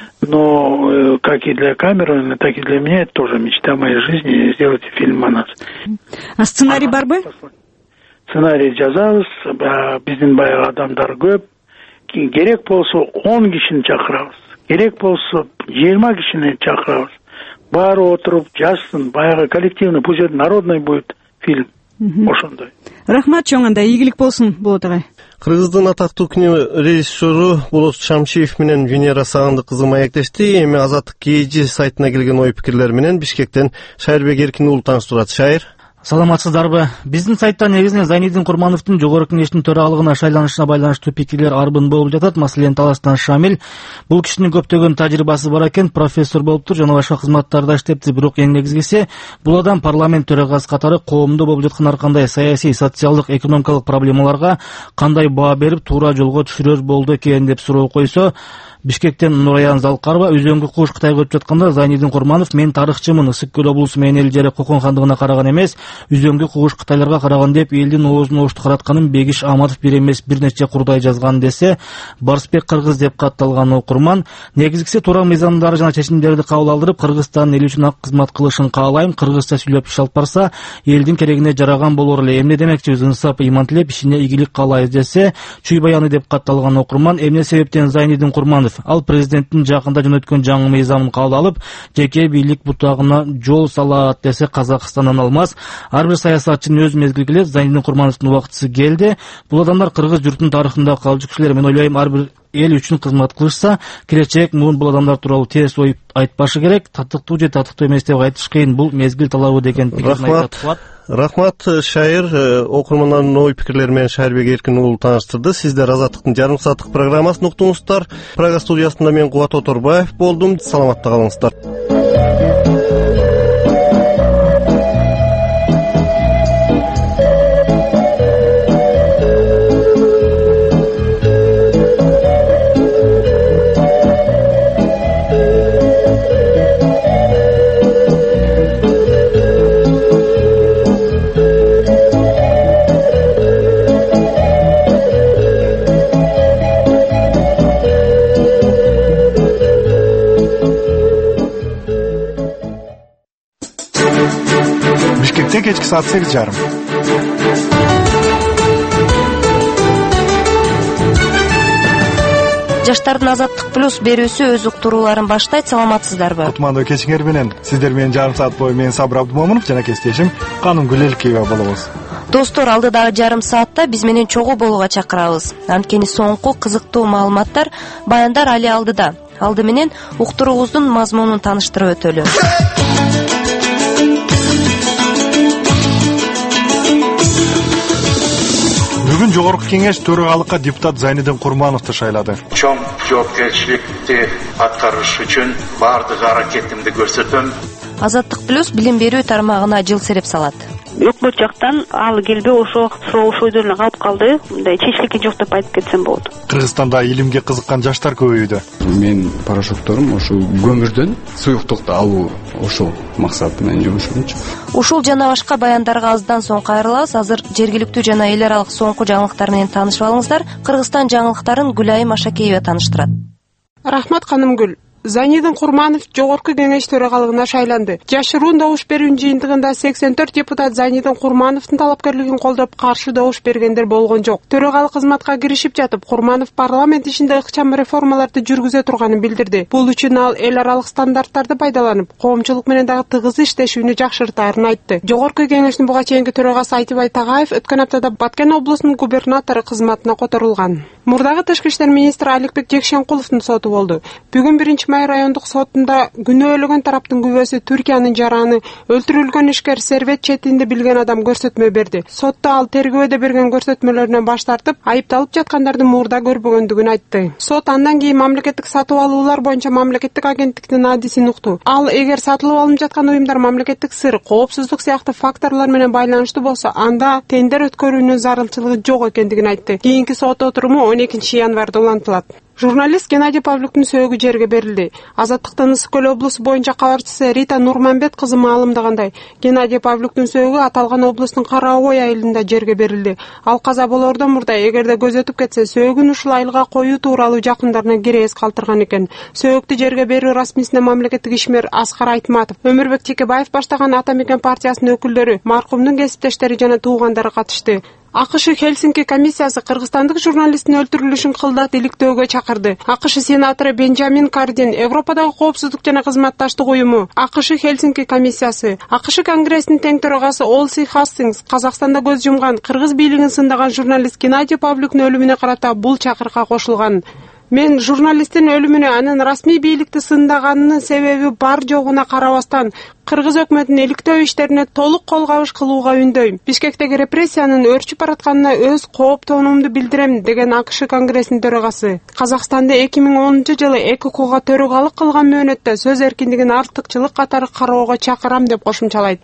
Но как и для Камерона, так и для меня это тоже мечта моей жизни сделать фильм «Манас». А сценарий барбы? Сценарий жазабыз, биздин баягы адамдар көп. Керек болсо 10 кишини чакырабыз. Керек болсо 20 кишини чакырабыз. Баары отуруп жазсын, баягы коллективный, пусть это народный будет фильм. Ошондой. Рахмат чоң, анда ийгилик болсун Болот агай. Кыргыздын атактуу кино режиссеру Болот Шамшиев менен Венера Сагындык кызы маектешти. Эми Азаттык KG сайтына келген ой пикирлер менен Бишкектен Шайырбек Эркин уулу тааныштырат. Шайыр. Саламатсыздарбы? Биздин сайттан негизинен Зайнидин Курмановдун жогорку кеңештин төрагылыгына шайланышына байланыштуу пикирлер арбын болуп жатат. Маселен Таластан Шамил бул кишинин көптөгөн тажрыйбасы бар экен, профессор болуптур, жана башка кызматтарда иштепти. Бирок эң негизгиси бул адам парламент төрагасы катары коомдо болуп жаткан ар кандай саясий, социалдык, экономикалык проблемаларга кандай баа берип туура жолго түшүрөр болду экен деп суроо койсо, Бишкектен Нураян Залкарова өзөңгү кууш Кытайга өтүп жатканда Зайнидин Курманов мен тарыхчымын, Ысык көл облусу менен элдери Кокон хандыгына караган эмес, өзөңгү кууш Кытайларга караган деп элдин оозун оштукаратканын Бегиш Аматов бир эмес бир нече курдай жазган десе, Барсбек кыргыз деп катталган окурман негизгиси туура мыйзамдарды жана чечимдерди кабыл алдырып, Кыргызстандын эли үчүн ак кызмат кылышын каалайм, кыргызча сүйлөп иш алып барса, элдин керегине жараган болор эле. Эмне демекчибиз, инсап, ыйман тилеп, ишине ийгилик каалайбыз десе, чүй баяны деп катталган окурман эмне себептен Зайнидин Курманов ал президенттин жакында жөнөткөн жаңы мыйзамын кабыл алып, жеке бийлик бутагына жол салат десе, Казакстандан алмаз. Ар бир саясатчынын өз мезгили келет, Зайнидин Курмановдун убактысы келди. Бул адамдар кыргыз журтунун тарыхында калчу кишилер. Мен ойлойм, ар бир эл үчүн кызмат кылышса, келечек муун бул адамдар тууралуу терс ой айтпашы керек. Татыктуу же татыктуу эмес деп айтыш кыйын, бул мезгил талабы деген пикирин айтат. Рахмат, шайыр окурмандардын ой пикирлери менен Шайырбек Эркин уулу тааныштырды. Сиздер Азаттыктын жарым сааттык программасын уктуңуздар. Прага студиясында мен Кубат Оторбаев болдум. Саламатта калыңыздар. Кечки саат 8:30. Жаштардын Азаттык плюс берүүсү өз уктурууларын баштайт. Саламатсыздарбы? Кутмандуу кечиңер менен сиздер менен жарым саат бою мен Сабыр Абдумомунов жана кесиптешим Каным Гүлелкиева болобуз. Достор, алдыдагы жарым саатта биз менен чогуу болууга чакырабыз. Анткени соңку кызыктуу маалыматтар, баяндар али алдыда. Алды менен уктуруубуздун мазмунун тааныштырып өтөлү. Бүгүн жогорку кеңеш төрагалыкка депутат Зайнидин Курмановду шайлады. Чоң жоопкерчиликти аткарыш үчүн баардык аракетимди көрсөтөм. Азаттык плюс билим берүү тармагына жылсереп салат. Өкмөт жактан ал келбей ошо ойдоруна калып калды. Мындай чечилики жок деп айтып кетсем болот. Кыргызстанда илимге кызыккан жаштар көбөйдү. Мен порошокторум ошо көмүрдөн суюктукту алуу ошол максат менен жумушумчу. Ушул жана башка баяндарга аздан соң кайрылабыз. Азыр жергиликтүү жана эл аралык соңку жаңылыктар менен таанышып алыңыздар. Кыргызстан жаңылыктарын Гүлайым Ашакеева тааныштырат. Рахмат, Канымгүл. Зайнидин Курманов жогорку кеңеш төрагалыгына шайланды. Жашыруун добуш берүү жыйынтыгында 84 депутат Зайнидин Курмановдун талапкерлигин колдоп каршы добуш бергендер болгон жок. Төрагалык кызматка киришип жатып, Курманов парламент ишинде ыкчам реформаларды жүргүзө турганын билдирди. Бул үчүн ал эл аралык стандарттарды пайдаланып, коомчулук менен дагы тыгыз иштешүүнү жакшыртаарын айтты. Жогорку кеңештин буга чейинки төрагасы Айтыбай Тагаев өткөн аптада Баткен облусунун губернатору кызматына которулган. Мурдагы тышкы иштер министри Аликбек Жекшенкуловдун соту болду. Бүгүн 1 райондук сотунда күнөөлөгөн тараптын күбөсү Түркиянын жараны өлтүрүлгөн ишкер Сервет четинде билген адам көрсөтмө берди. Сотто ал тергөөдө берген көрсөтмөлөрүнөн баш тартып, айыпталып жаткандарды мурда көрбөгөндүгүн айтты. Сот андан кийин мамлекеттик сатып алуулар боюнча мамлекеттик агенттиктин адисин укту. Ал эгер сатылып алынып жаткан уюмдар мамлекеттик сыр, коопсуздук сыяктуу факторлор менен байланыштуу болсо, анда тендер өткөрүүнүн зарылчылыгы жок экендигин айтты. Кийинки сот отуруму 12 январда улантылат. Журналист Геннадий Павлюктун сөөгү жерге берилди. Азаттыктын Ысык Көл облусу боюнча кабарчысы Рита Нурманбет кызы маалымдагандай, Геннадий Павлюктун сөөгү аталган облустун Кара Ой айылында жерге берилди. Ал каза болоордон мурда эгерде көз өтүп кетсе, сөөгүн ушул айылга коюу тууралуу жакындарына кирээз калтырган экен. Сөөгүктү жерге берүү расмисине мамлекеттик ишмер Аскар Айтматов, Өмүрбек Текебаев баштаган Ата Мекен партиясынын өкүлдөрү, маркумдун кесиптештери жана туугандары катышты. АКШ Хельсинки комиссиясы кыргызстандык журналисттин өлтүрүлүшүн кылдат иликтөөгө чакырды. АКШ сенатору Бенджамин Кардин, Европадагы коопсуздук жана кызматташтык уюму, АКШ Хельсинки комиссиясы, АКШ конгрессинин тең төрагасы Олси Хастингс, Казакстанда көз жумган, кыргыз бийлигин сындаган журналист Геннадий Павлюктун өлүмүнө карата бул чакырыкка кошулган. Мен журналисттин өлүмүнө анын расмий бийликти сындаганынын себеби бар жогуна карабастан кыргыз өкмөтүнүн иликтөө иштерине толук кол кабыш кылууга үндөйм. Бишкектеги репрессиянын өрчүп баратканына өз кооптонуумду билдирем, деген АКШ конгрессинин төрагасы. Казакстанда 2010-жылы ЭККга төрагалык кылган мөөнөттө сөз эркиндигин артыкчылык катары кароого чакырам деп кошумчалайт.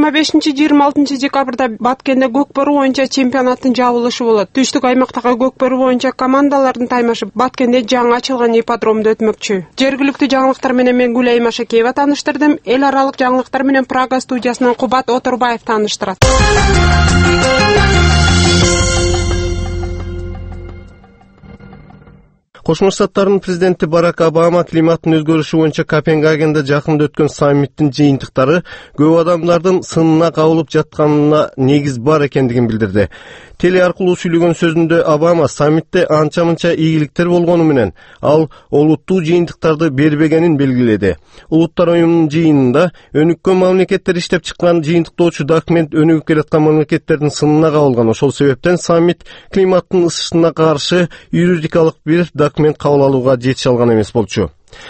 25-26 декабрда Баткенде көкбөрү боюнча чемпионаттын жабылышы болот. Түштүк аймактагы көкбөрү боюнча командалардын таймашып Баткенде жаңы ачылган ипподромдо өтмөкчү. Жергиликтүү жаңылыктар менен мен Гүлайым Ашакеева тааныштырдым. Эл аралык жаңылыктар менен Прага студиясынан Кубат Оторбаев тааныштырат. Кошмо Штаттардын президенти Барак Обама климаттын өзгөрүшү боюнча Копенгагенде жакында өткөн саммиттин жыйынтыктары көп адамдардын сынына кабылып жатканына негиз бар экендигин билдирди. Теле аркылуу сүйлөгөн сөзүндө Обама саммитте анча-мынча ийгиликтер болгону менен ал олуттуу жыйынтыктарды бербегенин белгиледи. Улуттар уюмунун жыйынында өнүккөн мамлекеттер иштеп чыккан жыйынтыктоочу документ өнүгүп келаткан мамлекеттердин сынына кабылган. Ошол себептен саммит климаттын ысышына каршы юридикалык бир документ кабыл алууга жетише алган эмес болчу.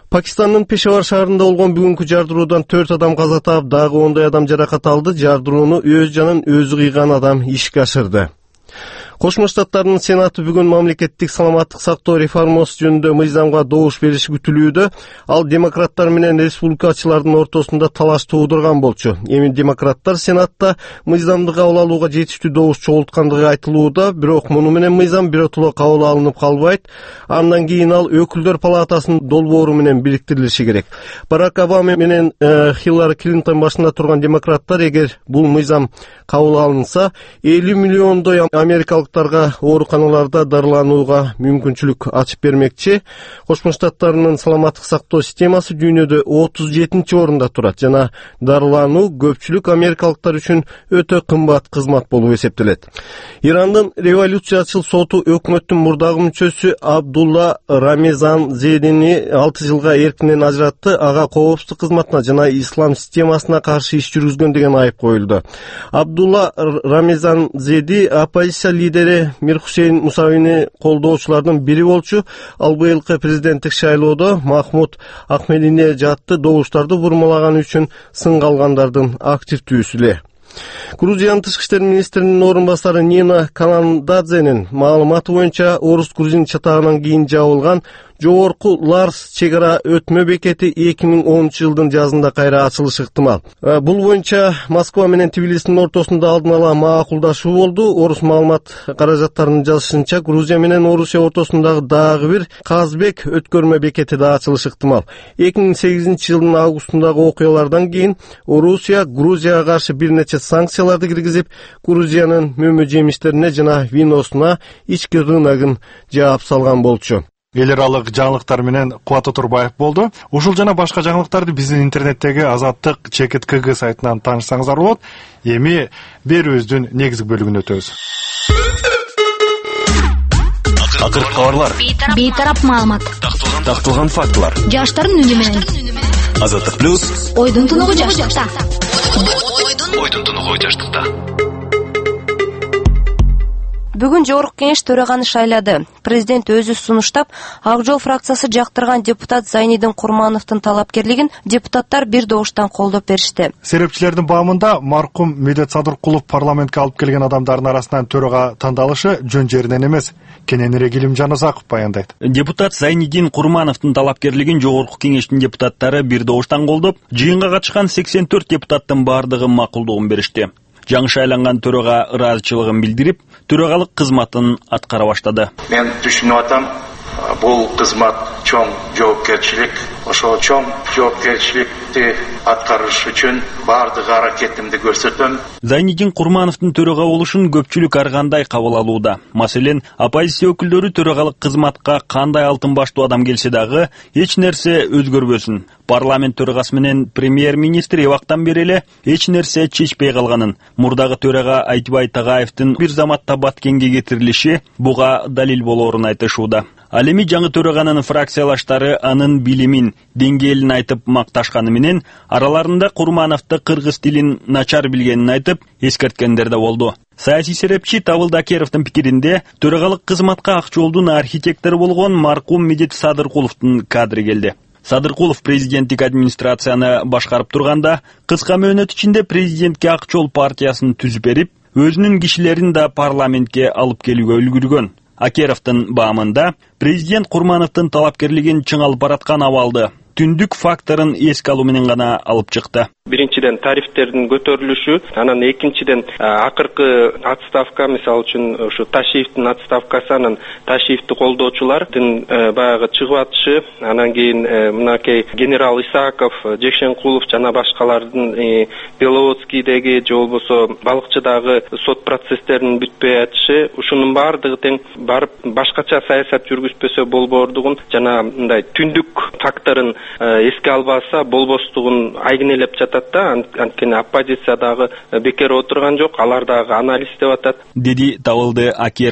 Пакистандын Пешавар шаарында болгон бүгүнкү жардыруудан 4 адам каза таап, дагы 10 адам жаракат алды. Жардырууну өз жанын өзү кыйган адам ишке ашырды. Кошмо Штаттардын Сенаты бүгүн мамлекеттик саламаттык сактоо реформасы жөнүндө мыйзамга добуш бериши күтүлүүдө. Ал демократтар менен республикачылардын ортосунда талаш туудурган болчу. Эми демократтар Сенатта мыйзамды кабыл алууга жетиштүү добуш чогулткандыгы айтылууда, бирок муну менен мыйзам биротоло кабыл алынып калбайт. Андан кийин ал өкүлдөр палатасынын долбоору менен бириктирилиши керек. Барак Обама менен Хиллари Клинтон башында турган демократтар эгер бул мыйзам кабыл алынса, 50 миллиондой америкалыктарга ооруканаларда дарыланууга мүмкүнчүлүк ачып бермекчи. Кошмо Штаттарынын саламаттык сактоо системасы дүйнөдө 37-чи орунда турат жана дарылануу көпчүлүк америкалыктар үчүн өтө кымбат кызмат болуп эсептелет. Ирандын революциячыл соту өкмөттүн мурдагы мүчөсү Абдулла Рамезанзедини 6 жылга эркинен ажыратты. Ага коопсуздук кызматына жана ислам системасына каршы иш жүргүзгөн деген айып коюлду. Абдулла Рамезанзеди оппозиция лидери Мирхусейн Мусавини колдоочулардын бири болчу. Ал быйылкы президенттик шайлоодо Махмуд Ахмедине жатты добуштарды бурмалаганы үчүн сынга алгандардын активдүүсү эле. Грузиянын тышкы иштер министринин орун басары Нина Канандадзенин маалыматы боюнча орус-грузин чатагынан кийин жабылган жогорку Ларс чегара өтмө бекети 2010 жылдын жазында кайра ачылышы ыктымал. Бул боюнча Москва менен Тбилисинин ортосунда алдын ала макулдашуу болду. Орус маалымат каражаттарынын жазышынча, Грузия менен Орусия ортосундагы дагы бир Казбек өткөрмө бекети да ачылышы ыктымал. 2008 жылдын августундагы окуялардан кийин Орусия Грузияга каршы бир нече санкцияларды киргизип, Грузиянын мөмө жемиштерине жана виносуна ички рыногун жаап салган болчу. Эл аралык жаңылыктар менен Кубат Отурбаев болду. Ушул жана башка жаңылыктарды биздин интернеттеги Азаттык-КГ сайтынан таанышсаңыздар болот. Эми берүүбүздүн негизги бөлүгүнө өтөбүз. Акыркы кабарлар, бейтарап маалымат, такталган фактылар, жаштардын үнү менен. Азаттык плюс ойдун тунугу жаштыкта. Ойдун тунугу жаштыкта. Бүгүн жогорку кеңеш төраганы шайлады. Президент өзү сунуштап, Ак жол фракциясы жактырган депутат Зайнидин Курмановдун талапкерлигин депутаттар бир добуштан колдоп беришти. Серепчилердин баамында маркум Медет Садыркулов парламентке алып келген адамдардын арасынан төрага тандалышы жөн жеринен эмес. Кененирээк Илимжан Ызаков баяндайт. Депутат Зайнидин Курмановдун талапкерлигин жогорку кеңештин депутаттары бир добуштан колдоп, жыйынга катышкан 84 депутаттын бардыгы макулдугун беришти. Жаңы шайланган төрага ыраазычылыгын билдирип, төрагалык кызматын аткара баштады. Мен түшүнүп атам, бул кызмат чоң жоопкерчилик. Ошол чоң жоопкерчиликти аткарыш үчүн бардык аракетимди көрсөтөм. Зайнидин Курмановдун төрага болушун көпчүлүк ар кандай кабыл алууда. Маселен, оппозиция өкүлдөрү төрагалык кызматка кандай алтын баштуу адам келсе дагы эч нерсе өзгөрбөсүн. Парламент төрагасы менен премьер-министр эбактан бери эле эч нерсе чечпей калганын, мурдагы төрага Айтбай Тагаевдин бир заматта Баткенге кетирилиши буга далил болоорун айтышууда. Ал эми жаңы төраганын фракциялаштары анын билимин, деңгээлин айтып макташканы менен араларында Курмановду кыргыз тилин начар билгенин айтып эскерткендер да болду. Саясий серепчи Табыл Дакеровдун пикиринде төрагалык кызматка Ак жолдун архитектору болгон маркум Медет Садыркуловдун кадры келди. Садыркулов президенттик администрацияны башкарып турганда, кыска мөөнөт ичинде президентке Ак жол партиясын түзүп берип, өзүнүн кишилерин да парламентке алып келүүгө үлгүргөн. Акеровдун баамында президент Курмановдун талапкерлигин чыңалып бараткан абалды түндүк факторун эске алуу менен гана алып чыкты. Биринчиден тарифтердин көтөрүлүшү, анан экинчиден акыркы отставка, мисалы үчүн ушу Ташиевдин отставкасы, анан Ташиевди колдоочулардын баягы чыгып атышы, анан кийин мынакей генерал Исаков, Жекшенкулов жана башкалардын Беловодскийдеги же болбосо Балыкчыдагы сот процесстеринин бүтпөй атышы, ушунун баардыгы тең барып башкача саясат жүргүзбөсө болбоордугун жана мындай түндүк факторун эске албаса болбостугун айгинелеп жатат да, анткени оппозиция дагы бекер отурган жок, алар дагы анализ деп атат, деди Табылды Акеров.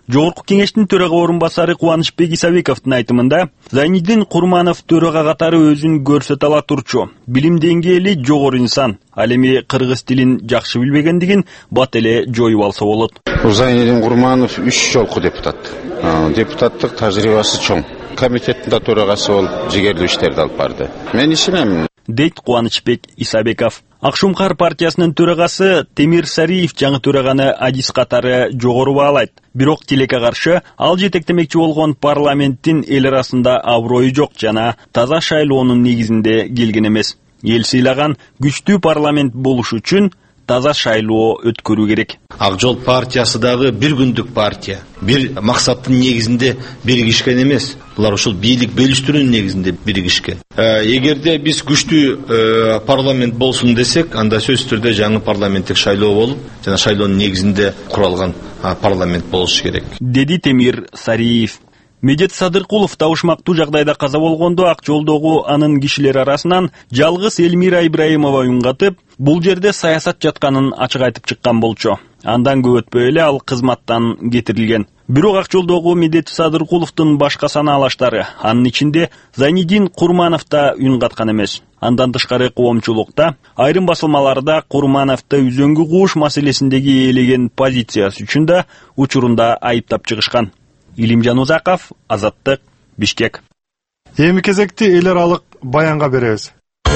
Жогорку кеңештин төрага орун басары Кубанычбек Исабековдун айтымында, Зайнидин Курманов төрага катары өзүн көрсөтө ала турчу, билим деңгээли жогору инсан, ал эми кыргыз тилин жакшы билбегендигин бат эле жоюп алса болот. Зайнидин Курманов 3 жолку депутат. Депутаттык тажрыйбасы чоң. Комитеттин да төрагасы болуп, жигерлүү иштерди алып барды. Мен ишенем, дейт Кубанычбек Исабеков. Акшумкар партиясынын төрагасы Темир Сариев жаңы төраганы адис катары жогору баалайт. Бирок тилекке каршы ал жетектемекчи болгон парламенттин эл арасында аброю жок жана таза шайлоонун негизинде келген эмес. Эл сыйлаган күчтүү парламент болуш үчүн таза шайлоо өткөрүү керек. Ак жол партиясы дагы бир күндүк партия. Бир максаттын негизинде биригишкен эмес. Булар ушул бийлик бөлүштүрүүнүн негизинде биригишкен. Эгерде биз күчтүү парламент болсун десек, анда сөзсүз түрдө жаңы парламенттик шайлоо болуп, жана шайлоонун негизинде куралган парламент болушу керек. Деди Темир Сариев. Медет Садыркулов табышмактуу жагдайда каза болгондо Ак жолдогу анын кишилери арасынан жалгыз Элмира Ибраимова үнгатып, бул жерде саясат жатканын ачык айтып чыккан болчу. Андан көп өтпөй эле ал кызматтан кетирилген. Бирок Ак жолдогу Медет Садыркуловдун башка санаалаштары, анын ичинде Зайнидин Курманов да үн каткан эмес. Андан тышкары коомчулукта, айрым басылмаларда Курмановду үзөңгү кууш маселесиндеги ээлеген позициясы үчүн да учурунда айыптап чыгышкан. Илимжан Узаков, Азаттык, Бишкек. Эми кезекти эл аралык баянга беребиз.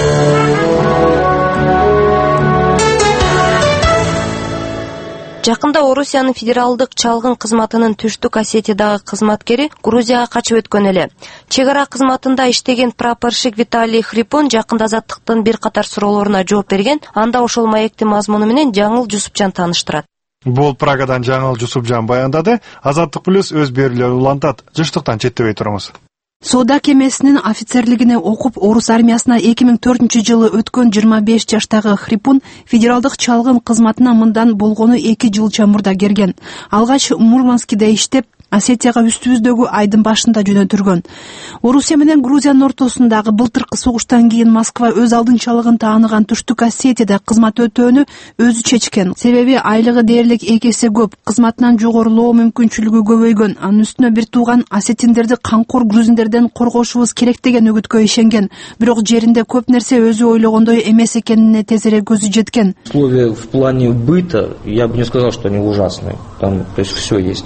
Жакында Орусиянын федералдык чалгын кызматынын Түштүк Осетиядагы кызматкери Грузияга качып өткөн эле. Чек ара кызматында иштеген прапорщик Виталий Хрипун жакында Азаттыктын бир катар суроолоруна жооп берген, анда ошол маектин мазмуну менен Жаңыл Жусупжан тааныштырат. Бул Прагадан Жаңыл Жусупжан баяндады. Азаттык плюс өз берүүлөрүн улантат. Жыштыктан четтебей турабыз. Соода кемесинин офицерлигине окуп, орус армиясына 2004-жылы өткөн 25 жаштагы Хрипун федералдык чалгын кызматына мындан болгону 2 жыл чамурда келген. Алгач Мурманскиде иштеп, Осетияга үстүбүздөгү айдын башында жөнөтүлгөн. Орусия менен Грузиянын ортосундагы былтыркы согуштан кийин Москва өз алдынчалыгын тааныган Түштүк Осетияда кызмат өтөөнү өзү чечкен. Себеби айлыгы дээрлик 2 эсе көп, кызматынан жогорулоо мүмкүнчүлүгү көбөйгөн. Анын үстүнө бир тууган осетиндерди камкор грузиндерден коргошубуз керек деген үгүткө ишенген. Бирок жеринде көп нерсе өзү ойлогондой эмес экенине тезирээк көзү жеткен. Условия в плане быта, я бы не сказал, что они ужасные. Там, то есть, все есть.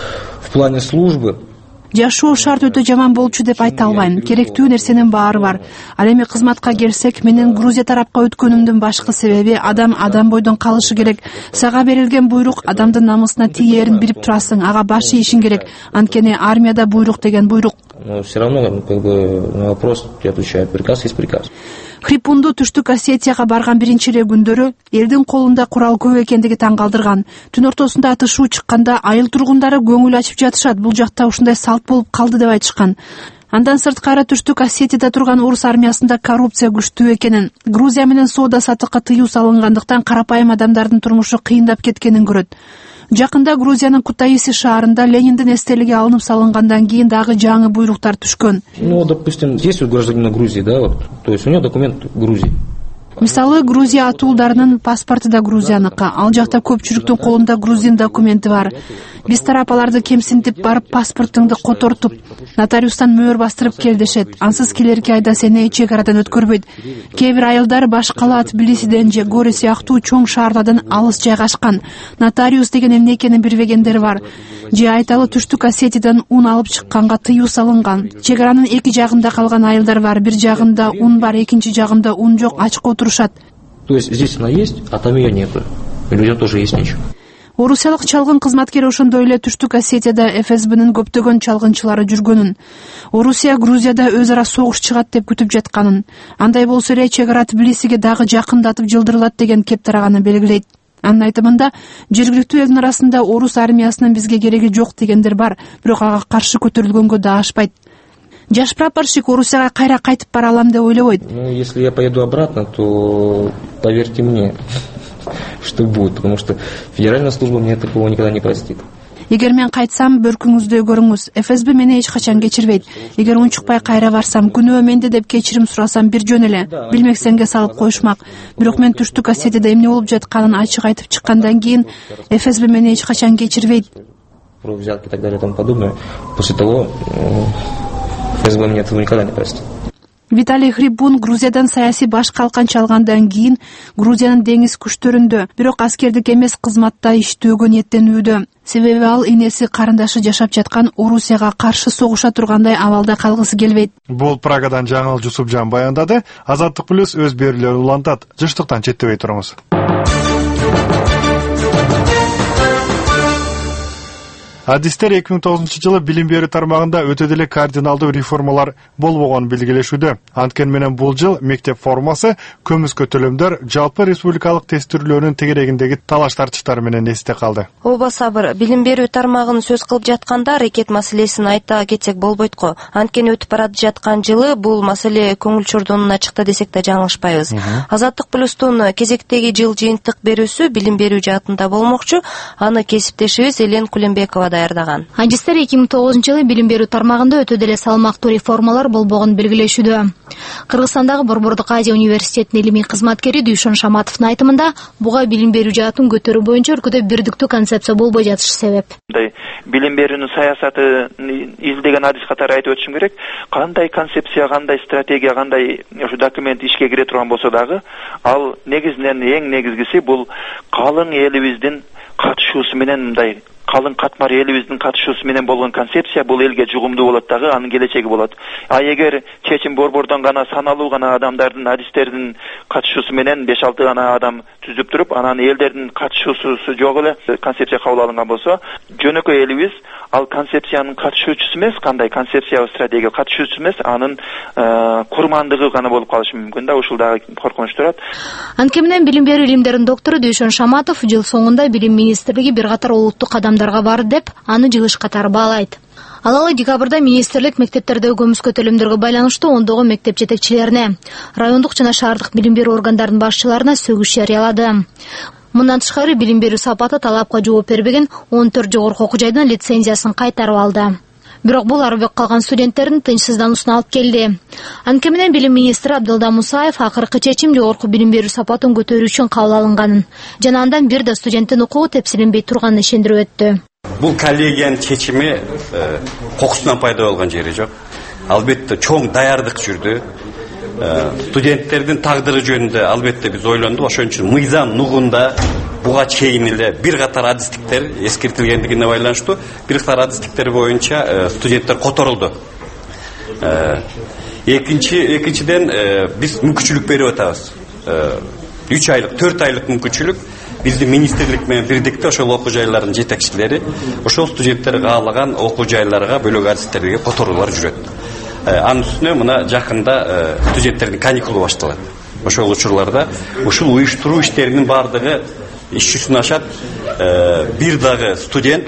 В плане службы жашоо шарт өтө жаман болчу деп айта албайм. Керектүү нерсенин баары бар. Ал эми кызматка келсек, менин Грузия тарапка өткөнүмдүн башкы себеби адам бойдон калышы керек. Сага берилген буйрук адамдын намысына тиерин билип турасың, ага баш ийишиң керек. Анткени армияда буйрук деген буйрук. Но все равно, как бы, на вопрос я отвечаю, приказ есть приказ. Хрипунду Түштүк Осетияга барган биринчи эле күндөрү элдин колунда курал көп экендиги таң калтырган. Түн ортосунда атышуу чыкканда айыл тургундары көңүл ачып жатышат. Бул жакта ушундай салт болуп калды деп айтышкан. Андан сырткары Түштүк Осетияда турган орус армиясында коррупция күчтүү экенин, Грузия менен соода саттыкка тыюу салынгандыктан карапайым адамдардын турмушу кыйындап кеткенин көрөт. Жакында Грузиянын Кутаиси шаарында Лениндин эстелиги алынып салынгандан кийин дагы жаңы буйруктар түшкөн. Ну, допустим, есть у гражданина Грузии, да, вот, то есть у него документ Грузии. Мисалы, Грузия атуулдарынын паспорту да Грузияныкы. Ал жакта көпчүлүктүн колунда грузин документи бар. Биз тарап аларды кемсинтип барып паспортуңду котортуп, нотариустан мөөр бастырып кел дешет. Ансыз келерки айда сени чек арадан өткөрбөйт. Кээ бир айылдар Башкала, Тбилисиден же Гори сыяктуу чоң шаарлардан алыс жайгашкан. Нотариус деген эмне экенин билбегендер бар. Же айталы Түштүк Осетиядан ун алып чыкканга тыюу салынган. Чек аранын эки жагында калган айылдар бар. Бир жагында ун бар, экинчи жагында ун жок, ачык отурушат. То есть здесь она есть, а там ее нету. И людям тоже есть нечего. Орусиялык чалгын кызматкери ошондой эле Түштүк Осетияда ФСБнын көптөгөн чалгынчылары жүргөнүн, Орусия Грузияда өз ара согуш чыгат деп күтүп жатканын, андай болсо эле чек ара Тбилисиге дагы жакындатып жылдырылат деген кеп тараганын белгилейт. Анын айтымында, жергиликтүү элдин арасында орус армиясынын бизге кереги жок дегендер бар, бирок ага каршы көтөрүлгөнгө да ашпайт. Жаш прапорщик Орусияга кайра кайтып бара алам деп ойлобойт. Ну, если я поеду обратно, то поверьте мне, что будет, потому что федеральная служба мне такого никогда не простит. Эгер мен кайтсам, бөркүңүздө көрүңүз. ФСБ мени эч качан кечирбейт. Эгер унчукпай кайра барсам, күнөө менде деп кечирим сурасам, бир жөн эле билмексенге салып коюшмак. Бирок мен Түштүк Осетияда эмне болуп жатканын ачык айтып чыккандан кийин ФСБ мени эч качан кечирбейт. про взятки и так далее и тому подобное. После того ФСБ меня этого никогда не простит. Виталий Хрипун Грузиядан саясий баш калканча алгандан кийин Грузиянын деңиз күчтөрүндө, бирок аскердик эмес кызматта иштөөгө ниеттенүүдө. Себеби ал энеси карындашы жашап жаткан Орусияга каршы согуша тургандай абалда калгысы келбейт. Бул Прагадан Жаңыл Жусупжан баяндады. Азаттык плюс өз берүүлөрүн улантат. Жыштыктан четтебей туруңуз. Адистер 2009-жылы билим берүү тармагында өтө деле кардиналдуу реформалар болбогонун белгилешүүдө. Анткени менен бул жыл мектеп формасы, көмүскө төлөмдөр, жалпы республикалык тестирлөөнүн тегерегиндеги талаш тартыштар менен эсте калды. Оба сабыр, билим берүү тармагын сөз кылып жатканда рекет маселесин айта кетсек болбойт го. Анткени өтүп барып жаткан жылы бул маселе көңүл чордонуна чыкты десек да жаңылышпайбыз. Азаттык плюстун кезектеги жыл жыйынтык берүүсү билим берүү жаатында болмокчу. Аны кесиптешибиз Элен Кулембекова даярдаган. Адистер 2009-жылы билим берүү тармагында өтө деле салмактуу реформалар болбогонун белгилешүүдө. Кыргызстандагы Борбордук Азия университетинин илимий кызматкери Дүйшөн Шаматовдун айтымында, буга билим берүү жаатын көтөрүү боюнча өлкөдө бирдиктүү концепция болбой жатышы себеп. Билим берүүнүн саясатын изилдеген адис катары айтып өтүшүм керек. Кандай концепция, кандай стратегия, кандай ушу документ ишке кире турган болсо дагы, ал негизинен эң негизгиси бул калың элибиздин катышуусу менен мындай калың катмар элибиздин катышуусу менен болгон концепция бул элге жугумдуу болот дагы, анын келечеги болот. А эгер чечим борбордон гана саналуу гана адамдардын, адистердин катышуусу менен 5-6 гана адам түзүп туруп, анан элдердин катышуусу жок эле концепция кабыл алынган болсо, жөнөкөй элибиз ал концепциянын катышуучусу эмес, кандай концепция стратегия катышуучусу эмес, анын курмандыгы гана болуп калышы мүмкүн да, ушул дагы коркунуч турат. Анткени менен билим берүү илимдеринин доктору Дүйшөн Шаматов жыл соңунда билим министрлиги бир катар улуттук кадамдарга барды деп, аны жылыш катары баалайт. Ал декабрда министрлик мектептердеги көмүскө төлөмдөргө байланыштуу ондогон мектеп жетекчилерине, райондук жана шаардык билим берүү органдарынын башчыларына сөгүш жарыялады. Мындан тышкары билим берүү сапаты талапка жооп бербеген 14 жогорку окуу жайдын лицензиясын кайтарып алды. Бирок бул арбек калган студенттердин тынчсыздануусуна алып келди. Анткени менен билим министри Абдылда Мусаев акыркы чечим жогорку билим берүү сапатын көтөрүү үчүн кабыл алынганын жана андан бир да студенттин укугу тепсиренбей турганын ишендирип өттү. Бул коллегиянын чечими кокусунан пайда болгон жери жок. Албетте чоң даярдык жүрдү. Студенттердин тагдыры жөнүндө албетте биз ойлондук. Ошон үчүн мыйзам нугунда буга чейин эле бир катар адистиктер эскертилгендигине байланыштуу бир катар адистиктер боюнча студенттер которулду. Экинчиден биз мүмкүнчүлүк берип атабыз. 3 айлык, 4 айлык мүмкүнчүлүк биздин министрлик менен бирдикте ошол окуу жайлардын жетекчилери ошол студенттер каалаган окуу жайларга бөлөк адистерге которуулар жүрөт. Анын үстүнө мына жакында студенттердин каникулу башталат. Ошол учурларда ушул уюштуруу иштеринин бардыгы иш жүзүнө ашат. Бир дагы студенттин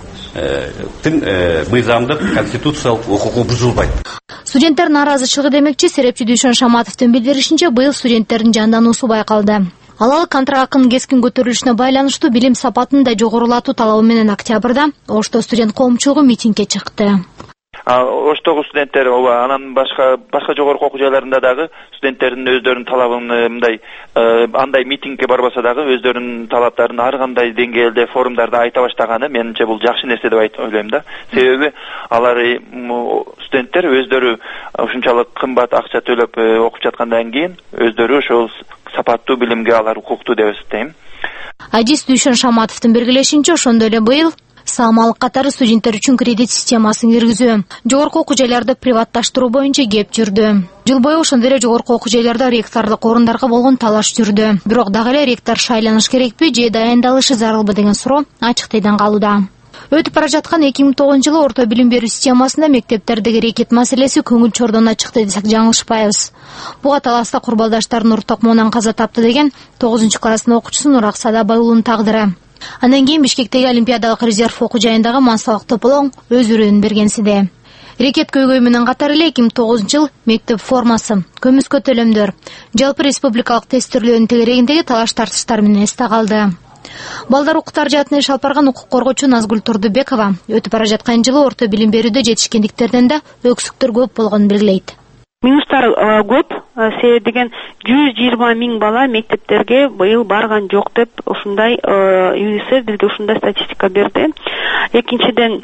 мыйзамдык конституциялык укугу бузулбайт. Студенттер нааразычылыгы демекчи, серепчи Дүйшөн Шаматовдун билдиришинче, быйыл студенттердин жандануусу байкалды. Ал контракт акынын кескин көтөрүлүшүнө байланыштуу билим сапатын да жогорулатуу талабы менен октябрда Ошто студент коомчулугу митингге чыкты. Оштогу студенттер анан башка жогорку окуу жайларында дагы студенттердин өздөрүнүн талабын мындай андай митингге барбаса дагы өздөрүнүн талаптарын ар кандай деңгээлде форумдарда айта баштаганы менимче бул жакшы нерсе деп ойлойм да. Себеби алар студенттер өздөрү ушунчалык кымбат акча төлөп окуп жаткандан кийин өздөрү ошол сапаттуу билимге алар укуктуу деп эсептейм. Адис Дүйшөн Шаматовдун белгилешинче, ошондой эле быйыл саамалык катары студенттер үчүн кредит системасын киргизүү, жогорку окуу жайларды приватташтыруу боюнча кеп жүрдү. Жыл бою ошондой эле жогорку окуу жайларда ректордук орундарга болгон талаш жүрдү. Бирок дагы эле ректор шайланыш керекпи же дайындалышы зарылбы деген суроо ачык тийден калууда. Өтүп бара жаткан 2009-жылы орто билим берүү системасында мектептердеги рекет маселеси көңүл чордонуна чыкты десек жаңылышпайбыз. Буга таласта курбалдаштардын уруттакмоонан каза тапты деген 9-класстын окуучусу Нурак Садабай уулунун тагдыры. Андан кийин Бишкектеги Олимпиадалык резерв окуу жайындагы массалык тополоң өз үрүнүн бергенсиде. Рекет көйгөй менен катар эле 2009-жыл мектеп формасы, көмүскө төлөмдөр, жалпы республикалык тестирлөөнүн тегерегиндеги талаш тартыштар менен эсте калды. Балдар укуктар жаатына иш алып барган укук коргоочу Назгүл Турдубекова өтүп бара жаткан жылы орто билим берүүдө жетишкендиктерден да өксүктөр көп болгонун белгилейт. минустар көп. Себеби деген 120 миң бала мектептерге быйыл барган жок деп ушундай ЮНИСЕФ бизге ушундай статистика берди. Экинчиден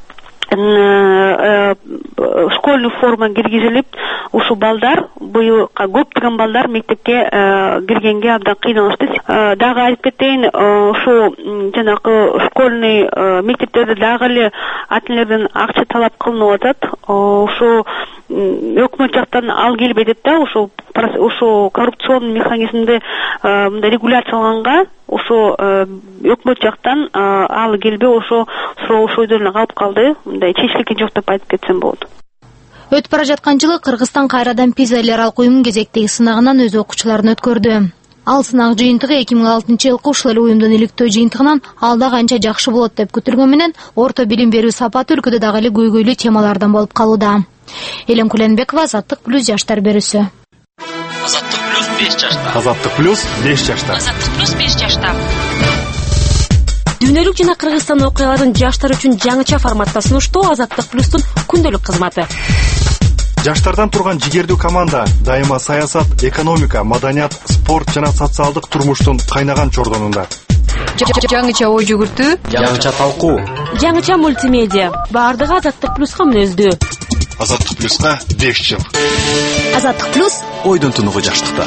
школьный форма киргизилип, ушу балдар быйыл көптөгөн балдар мектепке киргенге абдан кыйналышты. Дагы айтып кетейин, ушу жанагы школьный мектептерде дагы эле ата-энелерден акча талап кылынып атат. Ушу өкмөт жактан ал келбей деп да, ушу коррупционный механизмди мындай регуляцияланганга ушу өкмөт жактан ал келбей, ошо суроо ойдоруна калып калды. Мындай чечилген жок деп айтып кетсем болот. Өтүп бара жаткан жылы Кыргызстан кайрадан PISA эл аралык уюмдун кезектеги сынагынан өз окуучуларын өткөрдү. Ал сынак жыйынтыгы 2006-жылкы ушул эле уюмдун иликтөө жыйынтыгынан алда канча жакшы болот деп күтүлгөн менен орто билим берүү сапаты өлкөдө дагы эле көйгөйлүү темалардан болуп калууда. Элем Куленбекова, Азаттык плюс жаштар берүүсү. Азаттык плюс 5 жашта. Азаттык плюс 5 жашта. Азаттык плюс 5 жашта. Дүйнөлүк жана Кыргызстан окуяларын жаштар үчүн жаңыча форматта сунуштоо Азаттык плюстун күндөлүк кызматы. Жаштардан турган жигердүү команда дайыма саясат, экономика, маданият, спорт жана социалдык турмуштун кайнаган чордонунда. Жаңыча ой жүгүртүү, жаңыча талкуу, жаңыча мультимедиа. Баардыгы Азаттык плюска мүнөздүү. Азаттык плюска 5 жыл. Азаттык плюс ойдун тунугу жаштыкта.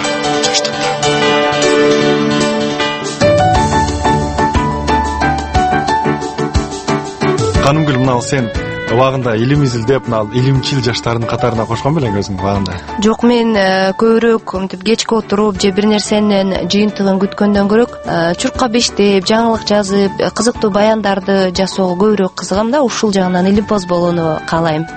Канымгүл, мына сен убагында илим изилдеп, мына илимчил жаштардын катарына кошкон белең өзүң убагында? Жок, мен көбүрөөк мынтип кечке отуруп же бир нерсенин жыйынтыгын күткөндөн көрөк чуркка бештеп, жаңылык жазып, кызыктуу баяндарды жасоого көбүрөөк кызыгам да, ушул жагынан илимпоз болууну каалайм.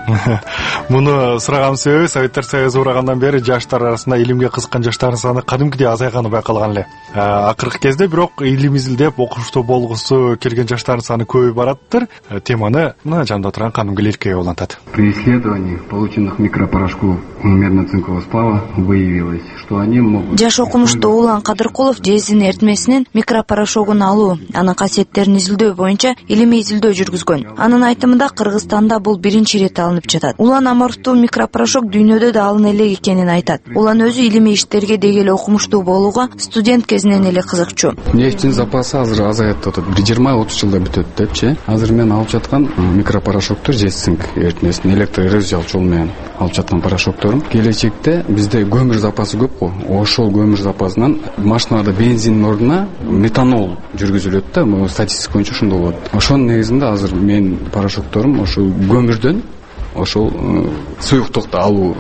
Муну сураган себеби Советтер Союзу урагандан бери жаштар арасында илимге кызыккан жаштардын саны кадимкидей азайганы байкалган эле. Акыркы кезде бирок илим изилдеп, окуштуу болгусу келген жаштардын саны көбөйүп бараттыр. Теманы мына жанында турган Канымгүл Эркебай улантат. При исследовании полученных микропорошков медно-цинкового сплава выявилось, что они могут... Жаш окумуштуу Улан Кадыркулов жезин эритмесинин микропорошогун алуу, анын касиеттерин изилдөө боюнча илимий изилдөө жүргүзгөн. Анын айтымында Кыргызстанда бул биринчи ирет алынып жатат. Улан аморфтуу микропорошок дүйнөдө да алын элек экенин айтат. Улан өзү илимий иштерге дегеле окумуштуу болууга студент кезинен эле кызыкчу. Нефтин запасы азыр азайып атат. 20-30 жылда бүтөт депчи. Азыр мен алып жаткан микропорошоктор жезцинк эритмесин электроэрозиялык жол менен алып жаткан порошокторум. Келечекте бизде көмүр запасы көп го. Ошол көмүр запасынан машинада бензиндин ордуна метанол жүргүзүлөт да. Бул статистика боюнча ошондой болот. Ошонун негизинде азыр мен порошокторум ошол көмүрдөн ошол суюктукту алуу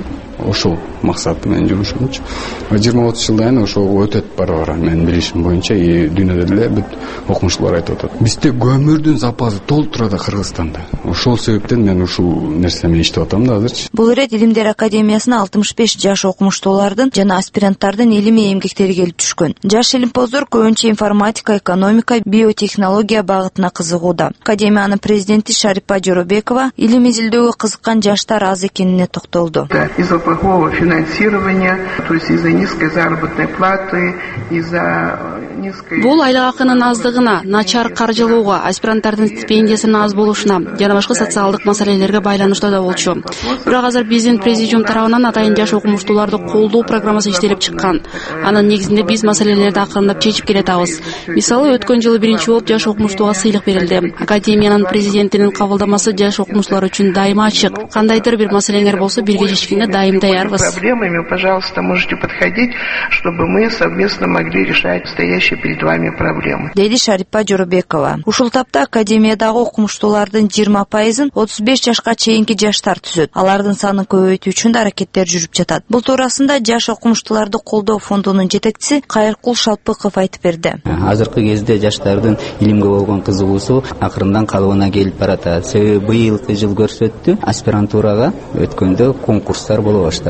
ошол максаты менен жумушумчу. 20-30 жылдан ошол өтөт бара-бара менин билишим боюнча дүйнөдө деле бүт окумуштуулар айтып атат. Бизде көмүрдүн запасы толуп турат Кыргызстанда. Ошол себептен мен ушул нерсе менен иштеп атам да азырчы. Бул ирет Илимдер академиясына 65 жаш окумуштуулардын жана аспиранттардын илимий эмгектери келип түшкөн. Жаш илимпоздор көбүнчө информатика, экономика, биотехнология багытына кызыгууда. Академиянын президенти Шарипа Жоробекова илим изилдөөгө кызыккан жаштар аз экенине токтолду. Из-за плохого финансирования, то есть из-за низкой заработной платы, из-за низкой... Бул айлык акынын аздыгына, начар каржылууга, аспиранттардын стипендиясынын аз болушуна жана башка социалдык маселелерге байланыштуу да болчу. Бирок азыр биздин президиум тарабынан атайын жаш окумуштууларды колдоо программасы иштелип чыккан. Анын негизинде биз маселелерди акырындап чечип келатабыз. Мисалы, өткөн жылы биринчи болуп жаш окумуштууга сыйлык берилди. Академиянын президентинин кабылдамасы жаш окумуштуулар үчүн дайыма ачык. Кандайдыр бир маселеңер болсо бирге чечкенге дайым даярбыз. Проблемами, пожалуйста, можете подходить, чтобы мы совместно могли решать стоящие перед вами проблемы. Деди Шарипа Жоробекова. Ушул тапта академиядагы окумуштуулардын 20%-ын 35 жашка чейинки жаштар түзөт. Алардын санын көбөйтүү үчүн да аракеттер жүрүп жатат. Бул туурасында жаш окумуштууларды колдоо фондунун жетекчиси Кайыркул Шалпыков айтып берди. Азыркы кезде жаштардын илимге болгон кызыгуусу акырындан калыбына келип баратат. Себеби быйылкы жыл көрсөттү, аспирантурага өткөндө конкурстар боло баштады.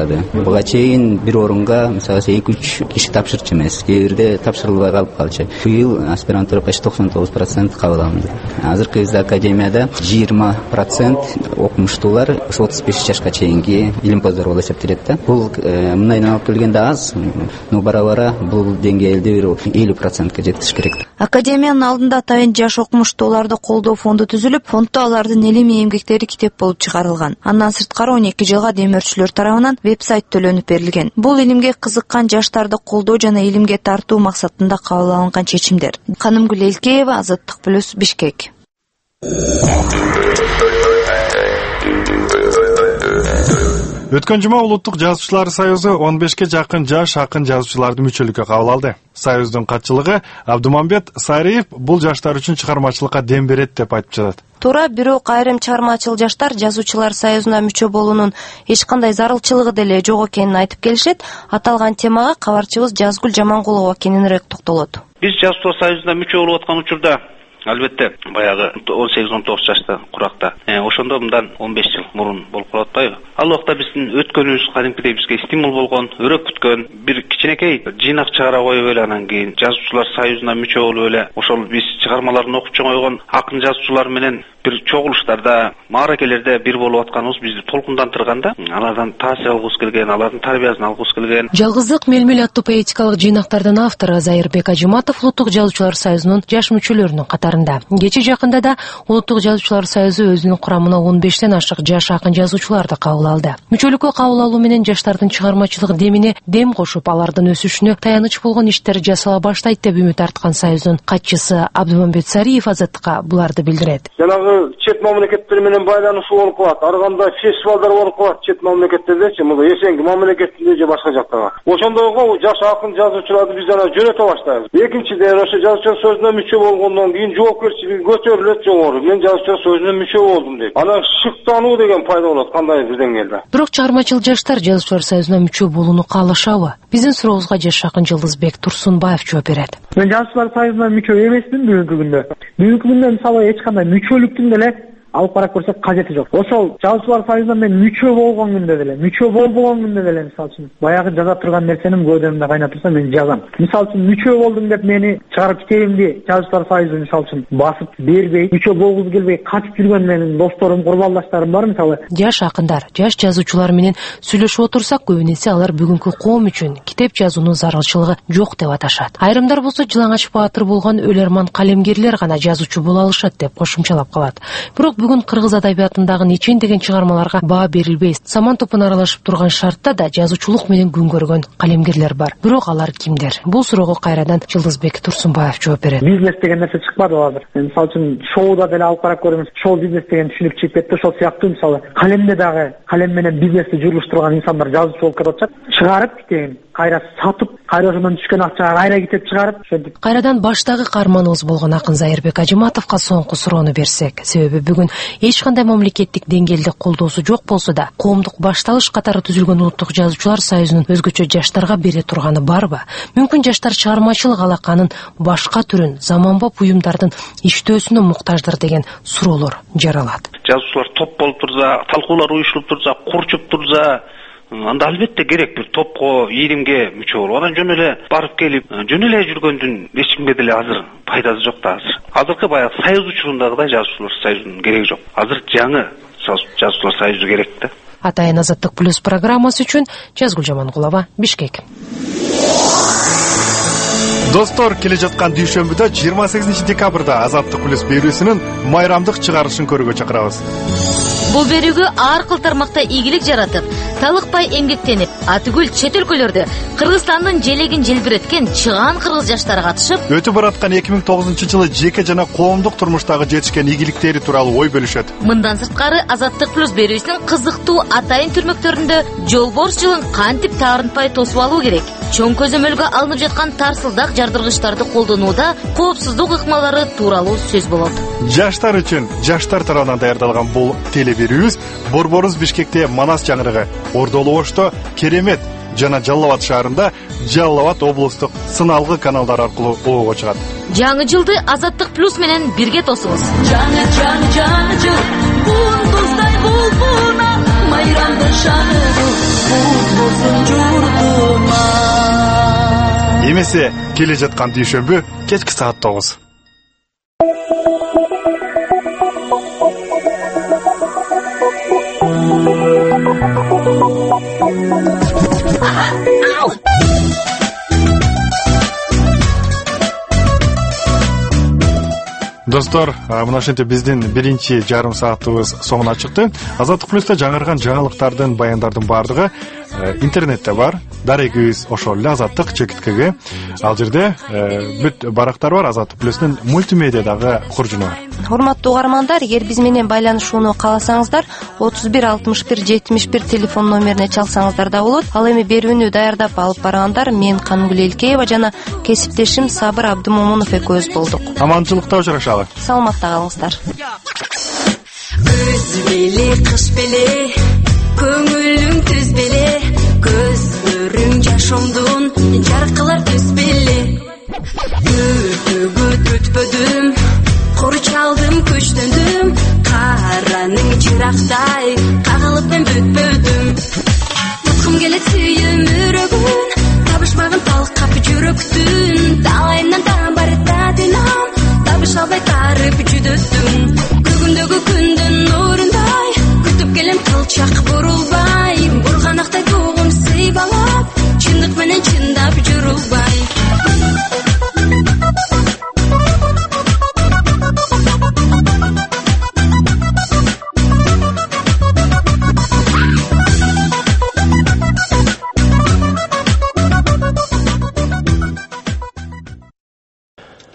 Буга чейин бир орунга мисалы 2-3 киши тапшырчу эмес, кээ бирде тапшырылбай калып калчу. Быйыл аспирантура почти 99% кабыл алынды. Азыркы бизде академияда 20% окумуштуулар 35 жашка чейинки илимпоздор болуп эсептелет да. Бул мындайдан алып келгенде аз, но бара-бара бул деңгээлди 50%ка жетиш керек. Академиянын алдында атайын жаш окумуштууларды колдоо фонду түзүлүп, фонддо алардын илимий эмгектери китеп болуп чыгарылган. Андан сырткары 12 жылга демөөрчүлөр тарабынан веб-сайт төлөнүп берилген. Бул илимге кызыккан жаштарды колдоо жана илимге тартуу максатында кабыл алынган чечимдер. Канымгүл Элкеева, Азаттык плюс, Бишкек. Өткөн жума Улуттук жазуучулар союзу 15ке жакын жаш акын жазуучуларды мүчөлүккө кабыл алды. Союздун катчылыгы Абдумамбет Сайриев бул жаштар үчүн чыгармачылыкка дем берет деп айтып жатат. Туура, бирок айрым чыгармачыл жаштар жазуучулар союзуна мүчө болуунун эч кандай зарылчылыгы деле жок экенин айтып келишет. Аталган темага кабарчыбыз Жазгүл Жамангулова кененирээк токтолот. Биз жазуучулар союзуна мүчө болуп аткан учурда албетте баягы 18-19 жашта куракта. Ошондо мындан 15 жыл мурун болуп калып атпайбы? Ал убакта биздин өткөнүбүз кадимкидей бизге стимул болгон, өрөк күткөн, бир кичинекей жыйнак чыгара коюп эле анан кийин жазуучулар союзуна мүчө болуп эле ошол биз чыгармаларын окуп чоңойгон акын жазуучулар менен бир чогулуштарда, мааракелерде бир болуп атканыбыз бизди толкундантырганда, алардан таасир алгыбыз келген, алардын тарбиясын алгыбыз келген. Жалгыздык мелмел аттуу поэтикалык жыйнактардын автору Зайырбек Ажыматов Улуттук жазуучулар союзунун жаш мүчөлөрүнүн катарында. Кечээ жакында да Улуттук жазуучулар союзу өзүнүн курамына 15тен ашык жаш акын жазуучуларды кабыл алды. Мүчөлүккө кабыл алуу менен жаштардын чыгармачылык демине дем кошуп, алардын өсүшүнө таяныч болгон иштер жасала баштайт деп үмүт арткан союздун катчысы Абдумамбет Сайриев Азаттыкка буларды билдирет. Чет мамлекеттер менен байланышуу болуп калат. Ар кандай фестивалдар болуп калат чет мамлекеттердечи, мына эсенги мамлекеттерде же башка жактарга. Ошондойго жаш акын жазуучуларды биз ана жөнөтө баштайбыз. Экинчиден, ошо жазуучулар союзуна мүчө болгондон кийин жоопкерчилиги көтөрүлөт жогору. Мен жазуучулар союзуна мүчө болдум деп. Анан шыктануу деген пайда болот кандай бир деңгээлде. Бирок чыгармачыл жаштар жазуучулар союзуна мүчө болууну каалашабы? Биздин сурообузга жаш акын Жылдызбек Турсунбаев жооп берет. Мен жазуучулар союзуна мүчө эмесмин бүгүнкү күндө. Бүгүнкү күндө мисалы эч кандай мүчөлүктүн деле алып карап көрсөк кажети жок. Ошол жазуучулар союзуна мен мүчө болгон күндө деле, мүчө болбогон күндө деле мисалы үчүн баягы жаза турган нерсени көдөмдө кайнап турса мен жазам. Мисалы үчүн мүчө болдум деп мени чыгарып китебимди жазуучулар союзу мисалы үчүн басып бербей, мүчө болгусу келбей качып жүргөн менин досторум, курбалдаштарым бар мисалы. Жаш акындар, жаш жазуучулар менен сүйлөшүп отурсак, көбүнесе алар бүгүнкү коом үчүн китеп жазуунун зарылчылыгы жок деп аташат. Айрымдар болсо Жылаңач баатыр болгон өлөрман калемгерлер гана жазуучу боло алышат деп кошумчалап калат. Бирок бүгүн кыргыз адабиятындагы Нечин деген чыгармаларга баа берилбей, саман топун аралашып турган шартта да жазуучулук менен күн көргөн калемгерлер бар. Бирок алар кимдер? Бул суроого кайрадан Жылдызбек Турсунбаев жооп берет. Бизнес деген нерсе чыкпады азыр. Мисалы үчүн шоуда деле алып карап көрүңүз. Шоу бизнес деген түшүнүк чыгып кетти. Ошол сыяктуу мисалы калемде дагы калем менен бизнести жүргүзүштүргөн инсандар жазуучу болуп кетип атышат. Чыгарып китебин кайра сатып, кайра ошондон түшкөн акчага кайра китеп чыгарып, ошентип. Кайрадан баштагы каарманыбыз болгон акын Зайырбек Ажыматовго соңку суроону берсек, себеби бүгүн эч кандай мамлекеттик деңгээлде колдоосу жок болсо да, коомдук башталыш катары түзүлгөн Улуттук жазуучулар союзунун өзгөчө жаштарга бере турганы барбы? Мүмкүн жаштар чыгармачылык алаканын башка түрүн, заманбап уюмдардын иштөөсүнө муктаждыр деген суроолор жаралат. Жазуучулар топ болуп турса, талкуулар уюшулуп турса, курчуп турса, анда албетте керек бир топко, ийримге мүчө болуп, анан жөн эле барып келип, жөн эле жүргөндүн эч кимге деле азыр пайдасы жок да азыр. Азыркы баягы союз учурундагыдай жазуучулар союзунун кереги жок. Азыр жаңы жазуучулар союзу керек да. Атайын Азаттык плюс программасы үчүн Жазгүл Жамангулова, Бишкек. Достор, келе жаткан дүйшөмбүдө 28 декабрда Азаттык плюс берүүсүнүн майрамдык чыгарышын көрүүгө чакырабыз. Бул берүүгө ар кыл тармакта ийгилик жаратып, талыкпай эмгектенип, атүгүл чет өлкөлөрдө Кыргызстандын желегин желбиреткен чыгаан кыргыз жаштары катышып, өтүп бараткан 2009-жылы жеке жана коомдук турмуштагы жетишкен ийгиликтери тууралуу ой бөлүшөт. Мындан сырткары Азаттык плюс берүүсүнүн кызыктуу атайын түрмөктөрүндө жолборс жылын кантип таарынтпай тосуп алуу керек, чоң көзөмөлгө алынып жаткан тарсылдак жардыргычтарды колдонууда коопсуздук ыкмалары тууралуу сөз болот. Жаштар үчүн жаштар тарабынан даярдалган бул телеберүүбүз Борборубуз Бишкекте Манас жаңырыгы, Ордолу Ошто Керемет жана Жалал Абад шаарында Жалал Абад облустук сыналгы каналдар аркылуу оого чыгат. Жаңы жылды Азаттык плюс менен бирге тосуңуз. Жаңы жыл, кундуздай булбуна, bayramdır şanı болсын журтума. Эмесе келе жаткан дүйшөмбү кечки саат 9. Достор, мына ошентип биздин биринчи жарым саатыбыз соңуна чыкты. Азаттык плюста жаңырган жаңылыктардын, баяндардын баардыгы интернетте бар. Дарегибиз ошол эле Азаттык чекиткеге. Ал жерде бүт барактар бар. Азаттык плюстун мультимедиядагы куржуну бар. Урматтуу угармандар, эгер биз менен байланышууну кааласаңыздар, 31 61 71 телефон номерине чалсаңыздар да болот. Ал эми берүүнү даярдап алып баргандар мен Кангүл Элкеева жана кесиптешим Сабыр Абдымомунов экөөбүз болдук. Аманчылыкта учурашалы. Саламатта калыңыздар. Көз беле, кыш беле, көңүлүң түз беле, көзлөрүң жашомдун жаркылар түз беле. Өтпөдү